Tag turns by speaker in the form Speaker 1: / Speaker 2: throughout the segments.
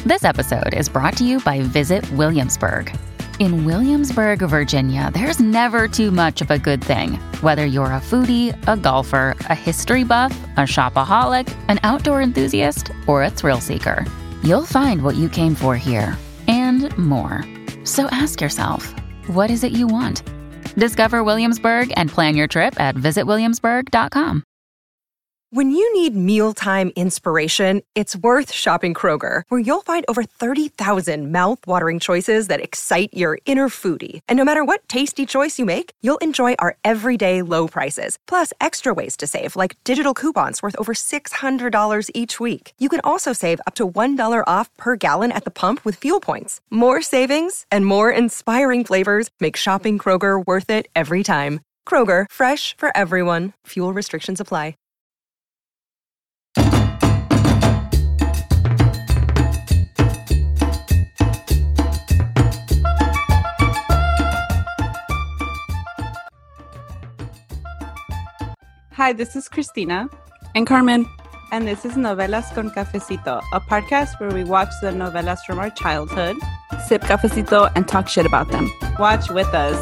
Speaker 1: This episode is brought to you by Visit Williamsburg. In Williamsburg, Virginia, there's never too much of a good thing. Whether you're a foodie, a golfer, a history buff, a shopaholic, an outdoor enthusiast, or a thrill seeker, you'll find what you came for here and more. So ask yourself, what is it you want? Discover Williamsburg and plan your trip at visitwilliamsburg.com.
Speaker 2: When you need mealtime inspiration, it's worth shopping Kroger, where you'll find over 30,000 mouth-watering choices that excite your inner foodie. And no matter what tasty choice you make, you'll enjoy our everyday low prices, plus extra ways to save, like digital coupons worth over $600 each week. You can also save up to $1 off per gallon at the pump with fuel points. More savings and more inspiring flavors make shopping Kroger worth it every time. Kroger, fresh for everyone. Fuel restrictions apply.
Speaker 3: Hi, this is Christina.
Speaker 4: And Carmen.
Speaker 3: And this is Novelas con Cafecito, a podcast where we watch the novelas from our childhood,
Speaker 4: sip cafecito, and talk shit about them.
Speaker 3: Watch with us.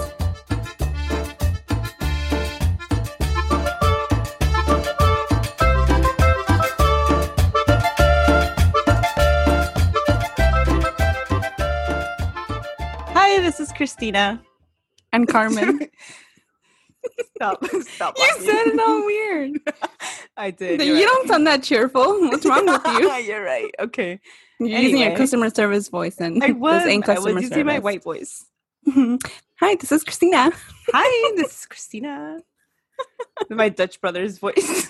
Speaker 3: Hi, this is Christina.
Speaker 4: And Carmen.
Speaker 3: Stop.
Speaker 4: You said it all weird.
Speaker 3: I did.
Speaker 4: You don't sound that cheerful. What's wrong with you?
Speaker 3: You're right. Okay.
Speaker 4: You're using your customer service voice, and
Speaker 3: I was
Speaker 4: service.
Speaker 3: using my white voice.
Speaker 4: Hi, this is Christina.
Speaker 3: Hi, this is Christina. My Dutch Brothers voice.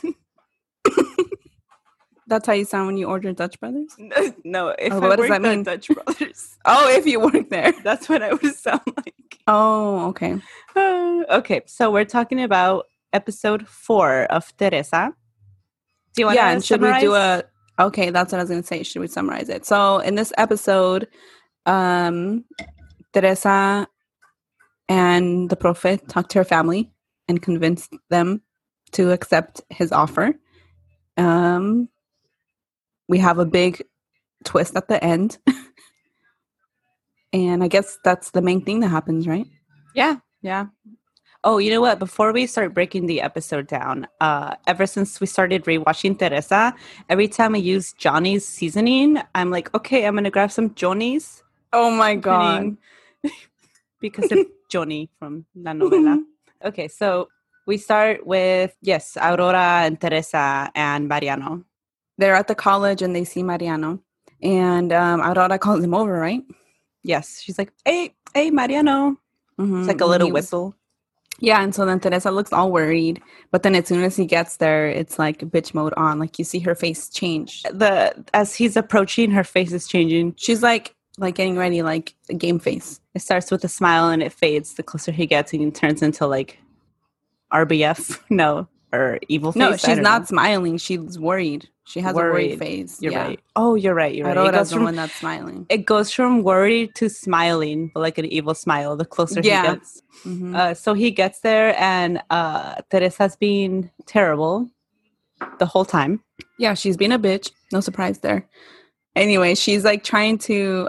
Speaker 4: That's how you sound when you order Dutch Brothers?
Speaker 3: No, if
Speaker 4: what does that mean?
Speaker 3: at Dutch Brothers.
Speaker 4: Oh, if you work there.
Speaker 3: That's what I would sound like.
Speaker 4: Oh, okay.
Speaker 3: Okay, so we're talking about episode 4 of Teresa. Do you want to
Speaker 4: and should
Speaker 3: summarize?
Speaker 4: We do a... Okay, that's what I was going to say. Should we summarize it? So in this episode, Teresa and the Prophet talked to her family and convinced them to accept his offer. We have a big twist at the end. And I guess that's the main thing that happens, right?
Speaker 3: Yeah. Oh, you know what? Before we start breaking the episode down, ever since we started rewatching Teresa, every time I use Johnny's seasoning, I'm like, okay, I'm going to grab some Johnny's.
Speaker 4: Oh my God.
Speaker 3: Because of Johnny from La Novela. Okay, so we start with, Aurora and Teresa and Mariano.
Speaker 4: They're at the college and they see Mariano. And Aurora calls him over, right?
Speaker 3: Yes. She's like, hey, Mariano. Mm-hmm. It's like a little whistle.
Speaker 4: Yeah, and so then Teresa looks all worried. But then as soon as he gets there, it's like bitch mode on. Like you see her face change.
Speaker 3: As he's approaching, her face is changing.
Speaker 4: She's like getting ready, like a game face.
Speaker 3: It starts with a smile and it fades the closer he gets and it turns into like RBF. No. Or evil face.
Speaker 4: No, she's not smiling. She's worried. She has a worried face.
Speaker 3: You're right. Oh, you're right.
Speaker 4: Aurora's the one that's smiling.
Speaker 3: It goes from worried to smiling, but like an evil smile the closer he gets. Mm-hmm. So he gets there and Teresa's being terrible the whole time.
Speaker 4: Yeah, she's being a bitch. No surprise there. Anyway, she's like trying to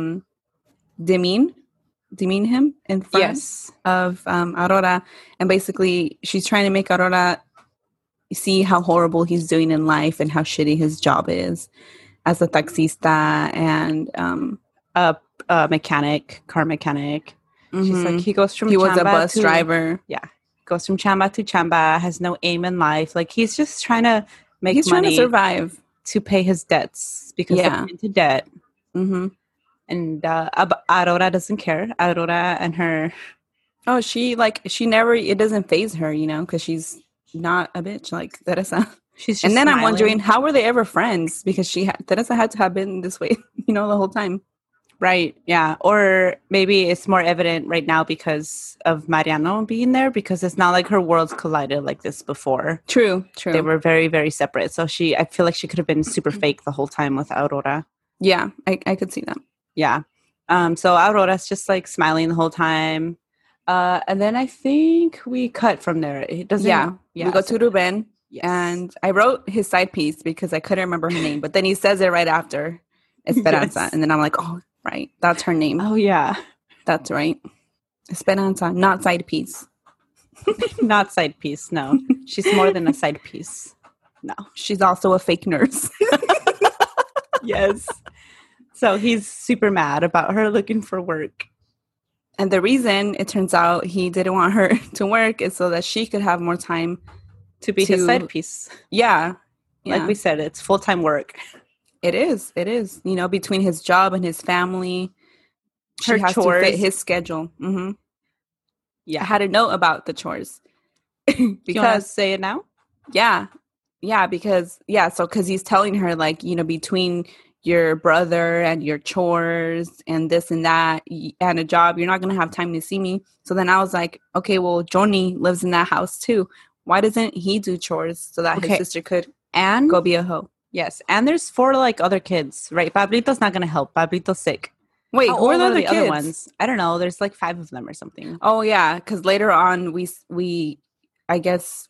Speaker 4: demean him in front of Aurora. And basically she's trying to make Aurora see how horrible he's doing in life and how shitty his job is as a taxista and
Speaker 3: a mechanic, car mechanic. Mm-hmm. She's like, he
Speaker 4: was a bus driver.
Speaker 3: Yeah. Goes from chamba to chamba, has no aim in life. Like he's just trying to make money.
Speaker 4: He's trying to survive.
Speaker 3: To pay his debts because they're into debt. Mm-hmm. And Aurora doesn't care. Aurora and her...
Speaker 4: Oh, it doesn't faze her, because she's not a bitch like Teresa.
Speaker 3: She's just
Speaker 4: and then
Speaker 3: smiling.
Speaker 4: I'm wondering, how were they ever friends? Because Teresa had to have been this way, the whole time.
Speaker 3: Right, yeah. Or maybe it's more evident right now because of Mariano being there, because it's not like her worlds collided like this before.
Speaker 4: True.
Speaker 3: They were very, very separate. So I feel like she could have been super fake the whole time with Aurora.
Speaker 4: Yeah, I could see that.
Speaker 3: Yeah. So Aurora's just like smiling the whole time. And then I think we cut from there. It doesn't.
Speaker 4: Yeah. We go to Ruben. Yes. And I wrote his side piece because I couldn't remember her name, but then he says it right after. Esperanza.
Speaker 3: Yes.
Speaker 4: And then I'm like, oh, right. That's her name.
Speaker 3: Oh, yeah.
Speaker 4: That's right. Esperanza, not side piece.
Speaker 3: Not side piece, no. She's more than a side piece. No.
Speaker 4: She's also a fake nurse.
Speaker 3: Yes. So he's super mad about her looking for work.
Speaker 4: And the reason it turns out he didn't want her to work is so that she could have more time
Speaker 3: to be his side piece.
Speaker 4: Yeah.
Speaker 3: Like we said, it's full-time work.
Speaker 4: It is. It is. You know, between his job and his family,
Speaker 3: her
Speaker 4: she has
Speaker 3: chores.
Speaker 4: to fit his schedule. Mm-hmm.
Speaker 3: Yeah.
Speaker 4: I had a note about the chores.
Speaker 3: Because you want to say it now?
Speaker 4: Yeah. Yeah, because he's telling her, like, you know, between your brother and your chores and this and that and a job, you're not going to have time to see me. So then I was like, okay, well, Johnny lives in that house too. Why doesn't he do chores so that his sister could go be a hoe?
Speaker 3: Yes. And there's 4 like other kids, right? Pablito's not going to help. Pablito's sick.
Speaker 4: Wait, who are the
Speaker 3: other ones? I don't know. There's like 5 of them or something.
Speaker 4: Oh, yeah. Because later on, we I guess,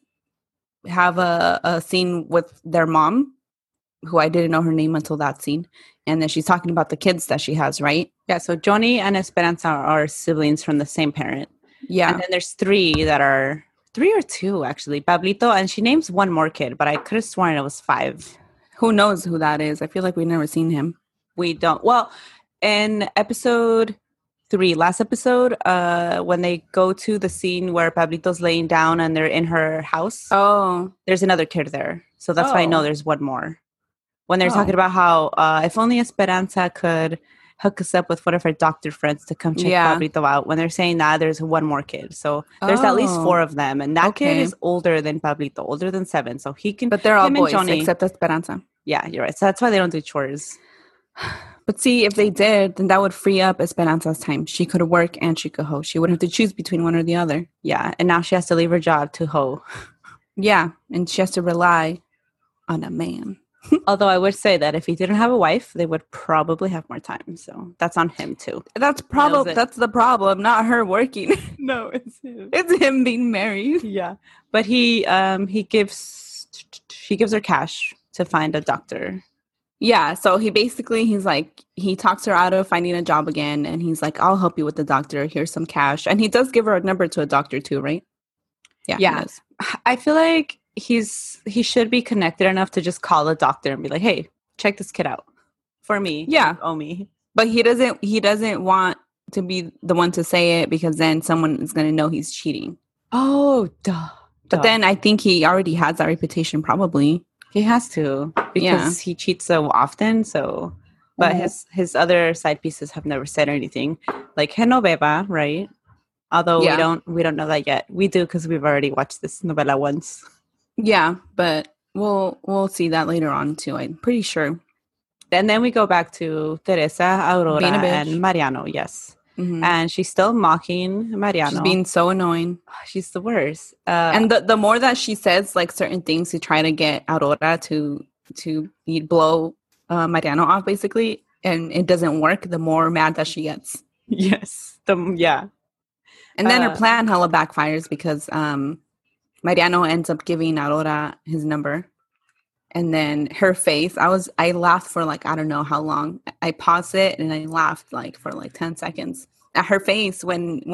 Speaker 4: have a scene with their mom, who I didn't know her name until that scene. And then she's talking about the kids that she has, right?
Speaker 3: Yeah, so Johnny and Esperanza are siblings from the same parent.
Speaker 4: Yeah.
Speaker 3: And then there's 3 that are, 3 or 2 actually. Pablito, and she names 1 more kid, but I could have sworn it was 5.
Speaker 4: Who knows who that is? I feel like we've never seen him.
Speaker 3: We don't. Well, in episode 3, last episode, when they go to the scene where Pablito's laying down and they're in her house.
Speaker 4: Oh.
Speaker 3: There's another kid there. So that's why I know there's 1 more. When they're talking about how if only Esperanza could hook us up with one of her doctor friends to come check Pablito out. When they're saying that, there's 1 more kid. So there's at least 4 of them. And that kid is older than Pablito, older than 7. So he can...
Speaker 4: But they're all boys, except Esperanza.
Speaker 3: Yeah, you're right. So that's why they don't do chores.
Speaker 4: But see, if they did, then that would free up Esperanza's time. She could work and she could hoe. She wouldn't have to choose between one or the other.
Speaker 3: Yeah, and now she has to leave her job to hoe.
Speaker 4: Yeah, and she has to rely on a man.
Speaker 3: Although I would say that if he didn't have a wife, they would probably have more time. So that's on him too.
Speaker 4: That's the problem, not her working.
Speaker 3: No, it's him.
Speaker 4: It's him being married.
Speaker 3: Yeah, but he gives her cash to find a doctor.
Speaker 4: Yeah, so he's like, he talks her out of finding a job again, and he's like, I'll help you with the doctor. Here's some cash. And he does give her a number to a doctor too, right?
Speaker 3: Yeah. I feel like he should be connected enough to just call a doctor and be like, hey, check this kid out for me.
Speaker 4: Yeah.
Speaker 3: Owe me.
Speaker 4: But he doesn't want to be the one to say it, because then someone is going to know he's cheating.
Speaker 3: Oh, duh.
Speaker 4: But then I think he already has that reputation, probably.
Speaker 3: He has to, because he cheats so often. So, but his other side pieces have never said anything, like Genoveva, right? Although we don't know that yet. We do, because we've already watched this novela once.
Speaker 4: Yeah, but we'll see that later on too. I'm pretty sure.
Speaker 3: And then we go back to Teresa, Aurora, and Mariano. Yes. Mm-hmm. And she's still mocking Mariano.
Speaker 4: She's being so annoying.
Speaker 3: She's the worst.
Speaker 4: And the more that she says like certain things to try to get Aurora to blow Mariano off, basically, and it doesn't work, the more mad that she gets.
Speaker 3: Yes. And
Speaker 4: then her plan hella backfires, because Mariano ends up giving Aurora his number. And then her face, I laughed for like, I don't know how long. I paused it and I laughed like for like 10 seconds at her face when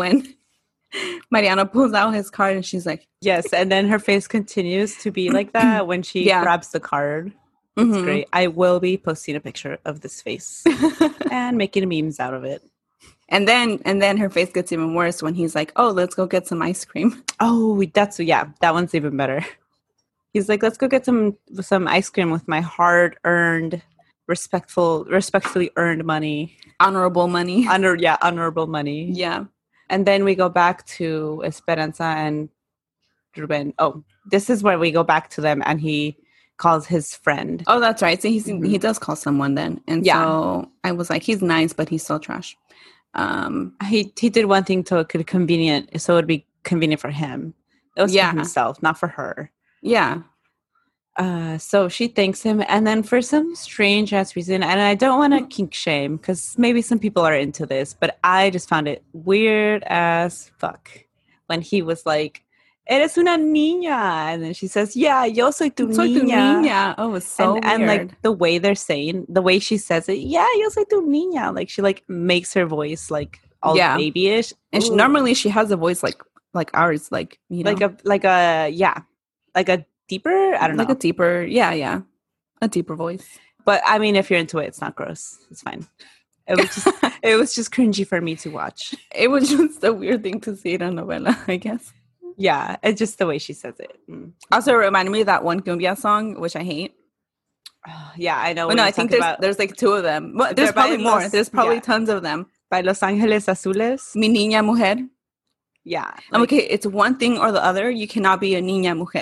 Speaker 4: Mariano pulls out his card and she's like,
Speaker 3: yes. And then her face continues to be like that when she grabs the card. It's great. I will be posting a picture of this face and making memes out of it.
Speaker 4: And then her face gets even worse when he's like, oh, let's go get some ice cream.
Speaker 3: Oh, that one's even better. He's like, let's go get some ice cream with my hard-earned, respectfully earned money.
Speaker 4: Honorable money.
Speaker 3: Honorable money.
Speaker 4: Yeah.
Speaker 3: And then we go back to Esperanza and Ruben. Oh, this is where we go back to them, and he calls his friend.
Speaker 4: Oh, that's right. So he does call someone then. And so I was like, he's nice, but he's still trash.
Speaker 3: He did one thing so it would be convenient for him. It was for himself, not for her.
Speaker 4: Yeah.
Speaker 3: So she thanks him, and then for some strange ass reason, and I don't want to kink shame, because maybe some people are into this, but I just found it weird as fuck when he was like, eres una niña. And then she says, yeah, yo soy tu niña.
Speaker 4: Oh, it's so weird.
Speaker 3: And like the way they're saying, the way she says it, yeah, yo soy tu niña. Like she like makes her voice like all babyish.
Speaker 4: And normally she has a voice like ours, like, you know.
Speaker 3: Like a deeper, I don't know.
Speaker 4: Like a deeper, a deeper voice.
Speaker 3: But I mean, if you're into it, it's not gross. It's fine. It was just cringy for me to watch.
Speaker 4: It was just a weird thing to see in a novela, I guess.
Speaker 3: Yeah, it's just the way she says it.
Speaker 4: Also, it reminded me of that one cumbia song, which I hate.
Speaker 3: Yeah, I know.
Speaker 4: Well, no, I think there's like 2 of them. Well, there's probably more. There's probably tons of them.
Speaker 3: By Los Ángeles Azules.
Speaker 4: Mi niña mujer.
Speaker 3: Yeah.
Speaker 4: I'm okay, it's one thing or the other. You cannot be a niña mujer.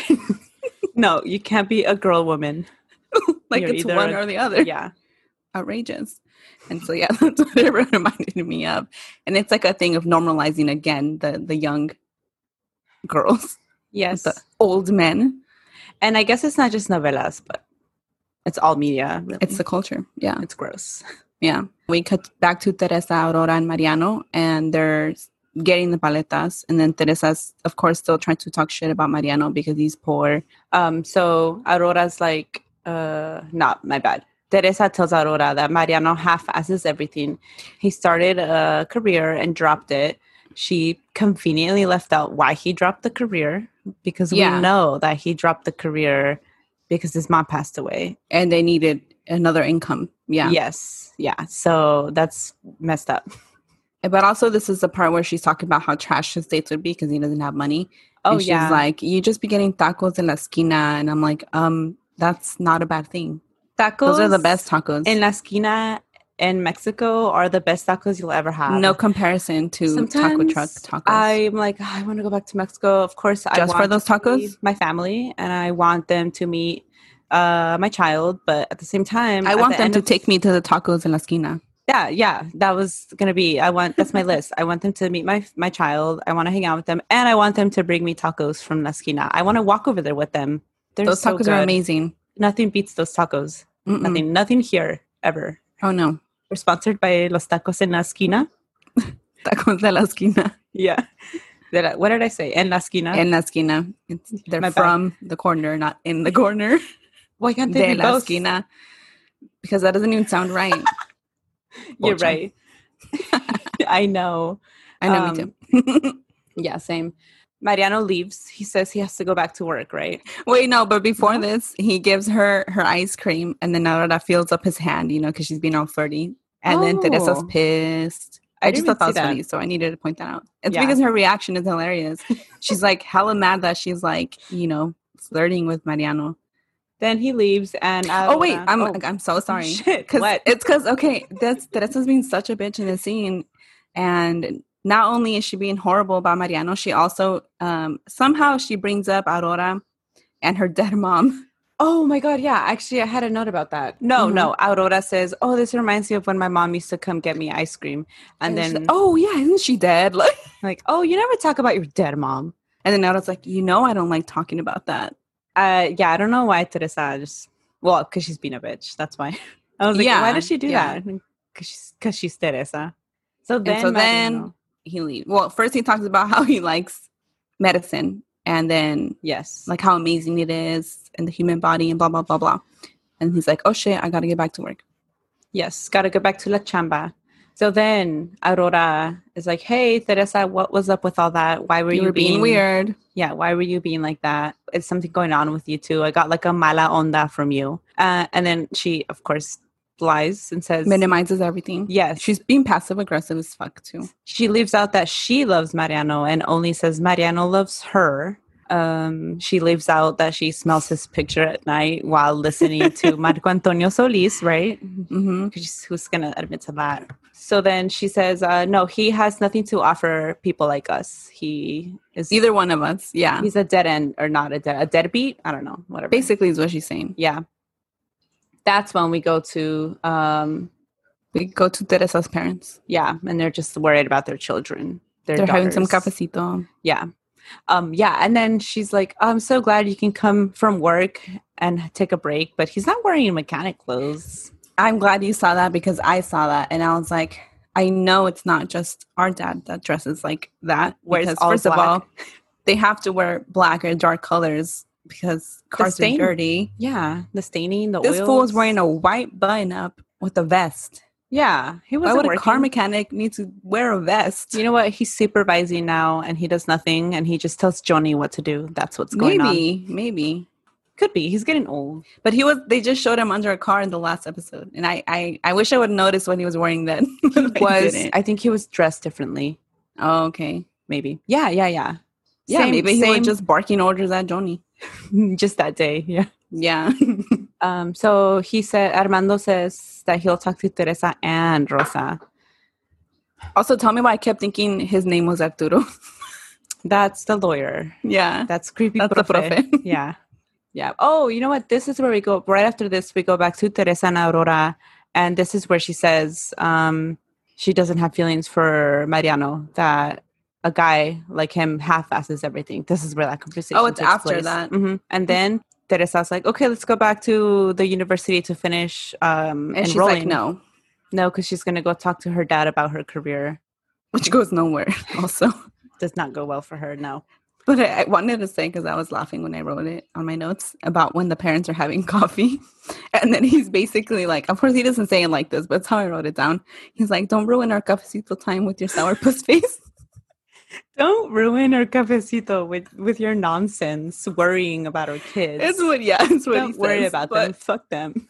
Speaker 3: No, you can't be a girl woman.
Speaker 4: Like it's one or the other.
Speaker 3: Yeah.
Speaker 4: Outrageous. And so, yeah, that's what it reminded me of. And it's like a thing of normalizing again the young girls.
Speaker 3: Yes.
Speaker 4: The old men.
Speaker 3: And I guess it's not just novelas, but it's all media. Really.
Speaker 4: It's the culture. Yeah.
Speaker 3: It's gross.
Speaker 4: Yeah. We cut back to Teresa, Aurora, and Mariano, and they're getting the paletas. And then Teresa's, of course, still trying to talk shit about Mariano because he's poor.
Speaker 3: So Aurora's like, not my bad. Teresa tells Aurora that Mariano half-asses everything. He started a career and dropped it. She conveniently left out why he dropped the career because we know that he dropped the career because his mom passed away.
Speaker 4: And they needed another income. Yeah.
Speaker 3: Yes. Yeah. So that's messed up.
Speaker 4: But also this is the part where she's talking about how trash his dates would be because he doesn't have money.
Speaker 3: Oh,
Speaker 4: and she's like, you just be getting tacos in la esquina. And I'm like, that's not a bad thing.
Speaker 3: Tacos.
Speaker 4: Those are the best tacos.
Speaker 3: In la esquina in Mexico are the best tacos you'll ever have.
Speaker 4: No comparison to taco truck tacos.
Speaker 3: I'm like, I want to go back to Mexico. Of course, I want
Speaker 4: for those tacos?
Speaker 3: My family, and I want them to meet my child. But at the same time,
Speaker 4: I want them to take me to the tacos in la esquina.
Speaker 3: Yeah. That was going to be, that's my list. I want them to meet my child. I want to hang out with them. And I want them to bring me tacos from La Esquina. I want to walk over there with them.
Speaker 4: Those tacos are amazing.
Speaker 3: Nothing beats those tacos. Nothing here, ever.
Speaker 4: Oh, no.
Speaker 3: We're sponsored by Los Tacos en la Esquina.
Speaker 4: Tacos de la Esquina.
Speaker 3: Yeah. What did I say? En la Esquina?
Speaker 4: En la Esquina. They're from the corner, not in the corner.
Speaker 3: Why can't they be
Speaker 4: la
Speaker 3: both?
Speaker 4: Esquina. Because that doesn't even sound right.
Speaker 3: You're right. I know.
Speaker 4: Me too.
Speaker 3: Yeah, same. Mariano leaves. He says he has to go back to work, right?
Speaker 4: Wait, no, but before this, he gives her ice cream, and then Aurora fills up his hand, because she's being all flirty. And then Teresa's pissed. I just thought that was funny, so I needed to point that out. It's because her reaction is hilarious. She's like hella mad that she's like, flirting with Mariano.
Speaker 3: Then he leaves, and
Speaker 4: I'm so sorry.
Speaker 3: Shit,
Speaker 4: it's because Teresa's being such a bitch in the scene, and not only is she being horrible about Mariano, she also somehow she brings up Aurora and her dead mom.
Speaker 3: Oh my God, yeah. Actually, I had a note about that. No. Aurora says, "Oh, this reminds me of when my mom used to come get me ice cream." And then,
Speaker 4: like, oh yeah, isn't she dead?
Speaker 3: Like, oh, you never talk about your dead mom.
Speaker 4: And then Aurora's like, I don't like talking about that.
Speaker 3: Yeah, I don't know why Teresa because she's being a bitch. That's why. I was like, why does she do that? Because she's Teresa. So then he leaves. Well,
Speaker 4: first he talks about how he likes medicine, and then like how amazing it is and the human body and blah blah blah blah. And he's like, oh shit, I gotta get back to work.
Speaker 3: Yes, gotta go back to la chamba. So then Aurora is like, hey, Teresa, what was up with all that? Why were you
Speaker 4: being weird?
Speaker 3: Yeah, why were you being like that? Is something going on with you too? I got like a mala onda from you. And then she, of course, lies and says...
Speaker 4: minimizes everything.
Speaker 3: Yes.
Speaker 4: She's being passive-aggressive as fuck too.
Speaker 3: She leaves out that she loves Mariano and only says Mariano loves her. She leaves out that she smells his picture at night while listening to Marco Antonio Solis, right? Mm-hmm. Who's going to admit to that? So then she says, no, he has nothing to offer people like us. He is...
Speaker 4: either one of us, yeah.
Speaker 3: He's a dead end or not a deadbeat? I don't know, whatever.
Speaker 4: Basically is what she's saying.
Speaker 3: Yeah. That's when we go to...
Speaker 4: Teresa's parents.
Speaker 3: Yeah, and they're just worried about their children.
Speaker 4: They're having some cafecito.
Speaker 3: Yeah. And then she's like, I'm so glad you can come from work and take a break, but he's not wearing mechanic clothes.
Speaker 4: I'm glad you saw that because I saw that and I was like, I know it's not just our dad that dresses like that.
Speaker 3: Where's
Speaker 4: because
Speaker 3: all
Speaker 4: first
Speaker 3: black.
Speaker 4: of all, they have to wear black or dark colors because cars are dirty.
Speaker 3: Yeah, the staining, the
Speaker 4: This
Speaker 3: oils.
Speaker 4: fool was wearing a white button-up with a vest.
Speaker 3: Yeah, he wasn't
Speaker 4: Why would
Speaker 3: working.
Speaker 4: a car mechanic need to wear a vest?
Speaker 3: You know what? He's supervising now, and he does nothing, and he just tells Johnny what to do. That's what's going on.
Speaker 4: Maybe.
Speaker 3: Could be. He's getting old.
Speaker 4: But they just showed him under a car in the last episode. And I wish I would notice what he was wearing then.
Speaker 3: I think he was dressed differently.
Speaker 4: Oh, okay.
Speaker 3: Maybe. Yeah.
Speaker 4: Yeah, maybe he was just barking orders at Johnny.
Speaker 3: Just that day. Yeah.
Speaker 4: Yeah.
Speaker 3: So Armando says that he'll talk to Teresa and Rosa.
Speaker 4: Also, tell me why I kept thinking his name was Arturo.
Speaker 3: That's the lawyer.
Speaker 4: Yeah.
Speaker 3: That's creepy.
Speaker 4: That's the profe.
Speaker 3: Yeah. Yeah. Oh, you know what? This is where we go. Right after this, we go back to Teresa and Aurora. And this is where she says she doesn't have feelings for Mariano, that a guy like him half-asses everything. This is where that conversation
Speaker 4: Oh, it's
Speaker 3: takes
Speaker 4: after
Speaker 3: place.
Speaker 4: that.
Speaker 3: Mm-hmm. And then Teresa's like, okay, let's go back to the university to finish
Speaker 4: and
Speaker 3: enrolling.
Speaker 4: she's like, no.
Speaker 3: No, because she's going to go talk to her dad about her career.
Speaker 4: Which goes nowhere also.
Speaker 3: Does not go well for her, no.
Speaker 4: But I wanted to say, because I was laughing when I wrote it on my notes, about when the parents are having coffee. And then he's basically like, of course he doesn't say it like this, but it's how I wrote it down. He's like, don't ruin our cafecito time with your sourpuss face.
Speaker 3: Don't ruin our cafecito with your nonsense, worrying about our kids.
Speaker 4: It's what
Speaker 3: Don't
Speaker 4: he
Speaker 3: worry
Speaker 4: says,
Speaker 3: about them. Fuck them.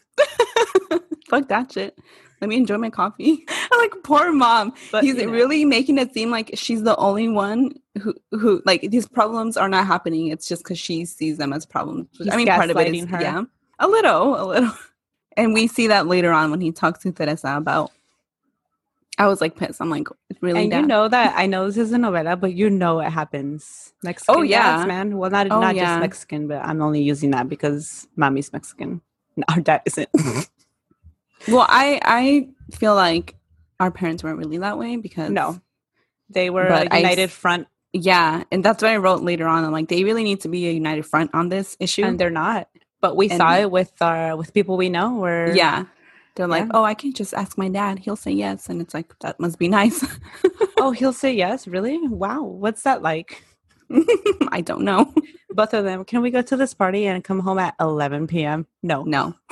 Speaker 4: Fuck that shit. Let me enjoy my coffee. I'm like, poor mom. But he's really making it seem like she's the only one who like these problems are not happening. It's just because she sees them as problems.
Speaker 3: He's part of it is
Speaker 4: her. Yeah, a little. And we see that later on when he talks to Teresa about. I was like pissed. I'm like, really?
Speaker 3: And you know that I know this is a novela, but you know it happens. Mexican. Oh yeah, dads, man. Well, not just Mexican, but I'm only using that because mommy's Mexican. Our dad isn't.
Speaker 4: Well, I feel like our parents weren't really that way because
Speaker 3: no, they were a united front.
Speaker 4: Yeah, and that's what I wrote later on. I'm like, they really need to be a united front on this issue,
Speaker 3: and they're not. But we saw it with people we know. Where
Speaker 4: they're like, oh, I can just ask my dad; he'll say yes, and it's like that must be nice.
Speaker 3: Oh, he'll say yes, really? Wow, what's that like?
Speaker 4: I don't know.
Speaker 3: Both of them. Can we go to this party and come home at 11 p.m.? No.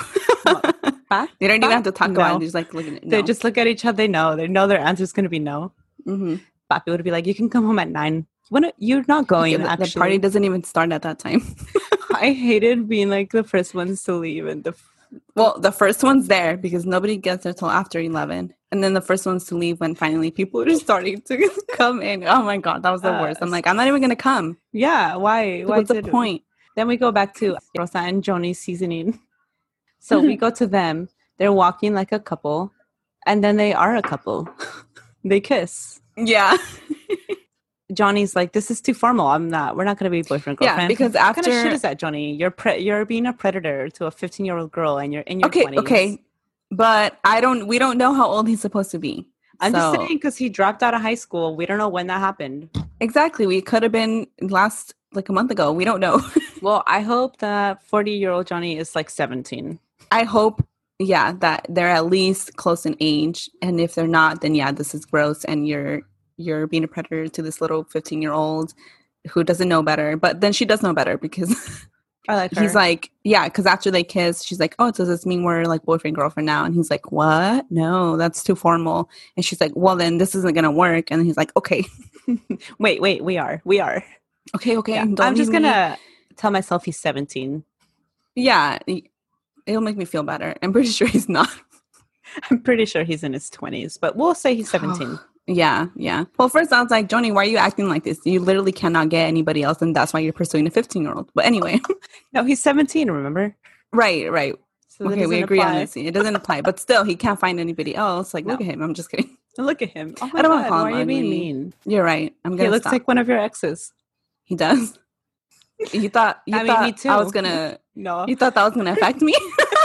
Speaker 4: They don't even have to talk about it. They're just like looking at
Speaker 3: They just look at each other. They know their answer is going to be no.
Speaker 4: Mm-hmm.
Speaker 3: Papi would be like, you can come home at 9. When you're not going,
Speaker 4: the party doesn't even start at that time.
Speaker 3: I hated being like the first ones to leave. And
Speaker 4: the first one's there because nobody gets there till after 11. And then the first ones to leave when finally people are starting to come in. Oh my God, that was the worst. I'm like, I'm not even going to come.
Speaker 3: Yeah, why?
Speaker 4: What's the point?
Speaker 3: Then we go back to Rosa and Johnny's seasoning. So we go to them. They're walking like a couple. And then they are a couple. They kiss.
Speaker 4: Yeah.
Speaker 3: Johnny's like, this is too formal. We're not going to be boyfriend, girlfriend.
Speaker 4: Yeah, because after...
Speaker 3: What kind of shit is that, Johnny? You're being a predator to a 15-year-old girl and you're in your 20s.
Speaker 4: Okay. But we don't know how old he's supposed to be.
Speaker 3: I'm just saying because he dropped out of high school. We don't know when that happened.
Speaker 4: Exactly. We could have been like a month ago. We don't know.
Speaker 3: Well, I hope that 40-year-old Johnny is like 17.
Speaker 4: I hope, that they're at least close in age. And if they're not, then this is gross. And you're being a predator to this little 15-year-old who doesn't know better. But then she does know better because
Speaker 3: I like her.
Speaker 4: He's like, because after they kiss, she's like, oh, does this mean we're like boyfriend, girlfriend now? And he's like, what? No, that's too formal. And she's like, well, then this isn't going to work. And he's like, okay.
Speaker 3: Wait, we are.
Speaker 4: Okay.
Speaker 3: Yeah. I'm just going to tell myself he's 17.
Speaker 4: Yeah. It'll make me feel better. I'm pretty sure he's not.
Speaker 3: I'm pretty sure he's in his 20s, but we'll say he's 17.
Speaker 4: Yeah. Well, first I was like, Johnny, why are you acting like this? You literally cannot get anybody else, and that's why you're pursuing a 15-year-old. But anyway.
Speaker 3: No, he's 17, remember?
Speaker 4: Right.
Speaker 3: So
Speaker 4: okay, we agree on this. It doesn't apply. But still, he can't find anybody else. Like, look at him. I'm just kidding.
Speaker 3: Look at him. Oh my
Speaker 4: I don't
Speaker 3: God,
Speaker 4: want to call him
Speaker 3: why are you being
Speaker 4: ugly.
Speaker 3: mean?
Speaker 4: You're right.
Speaker 3: He looks like one of your exes.
Speaker 4: He does. You thought
Speaker 3: me too.
Speaker 4: I was gonna...
Speaker 3: No.
Speaker 4: You thought that was gonna affect me?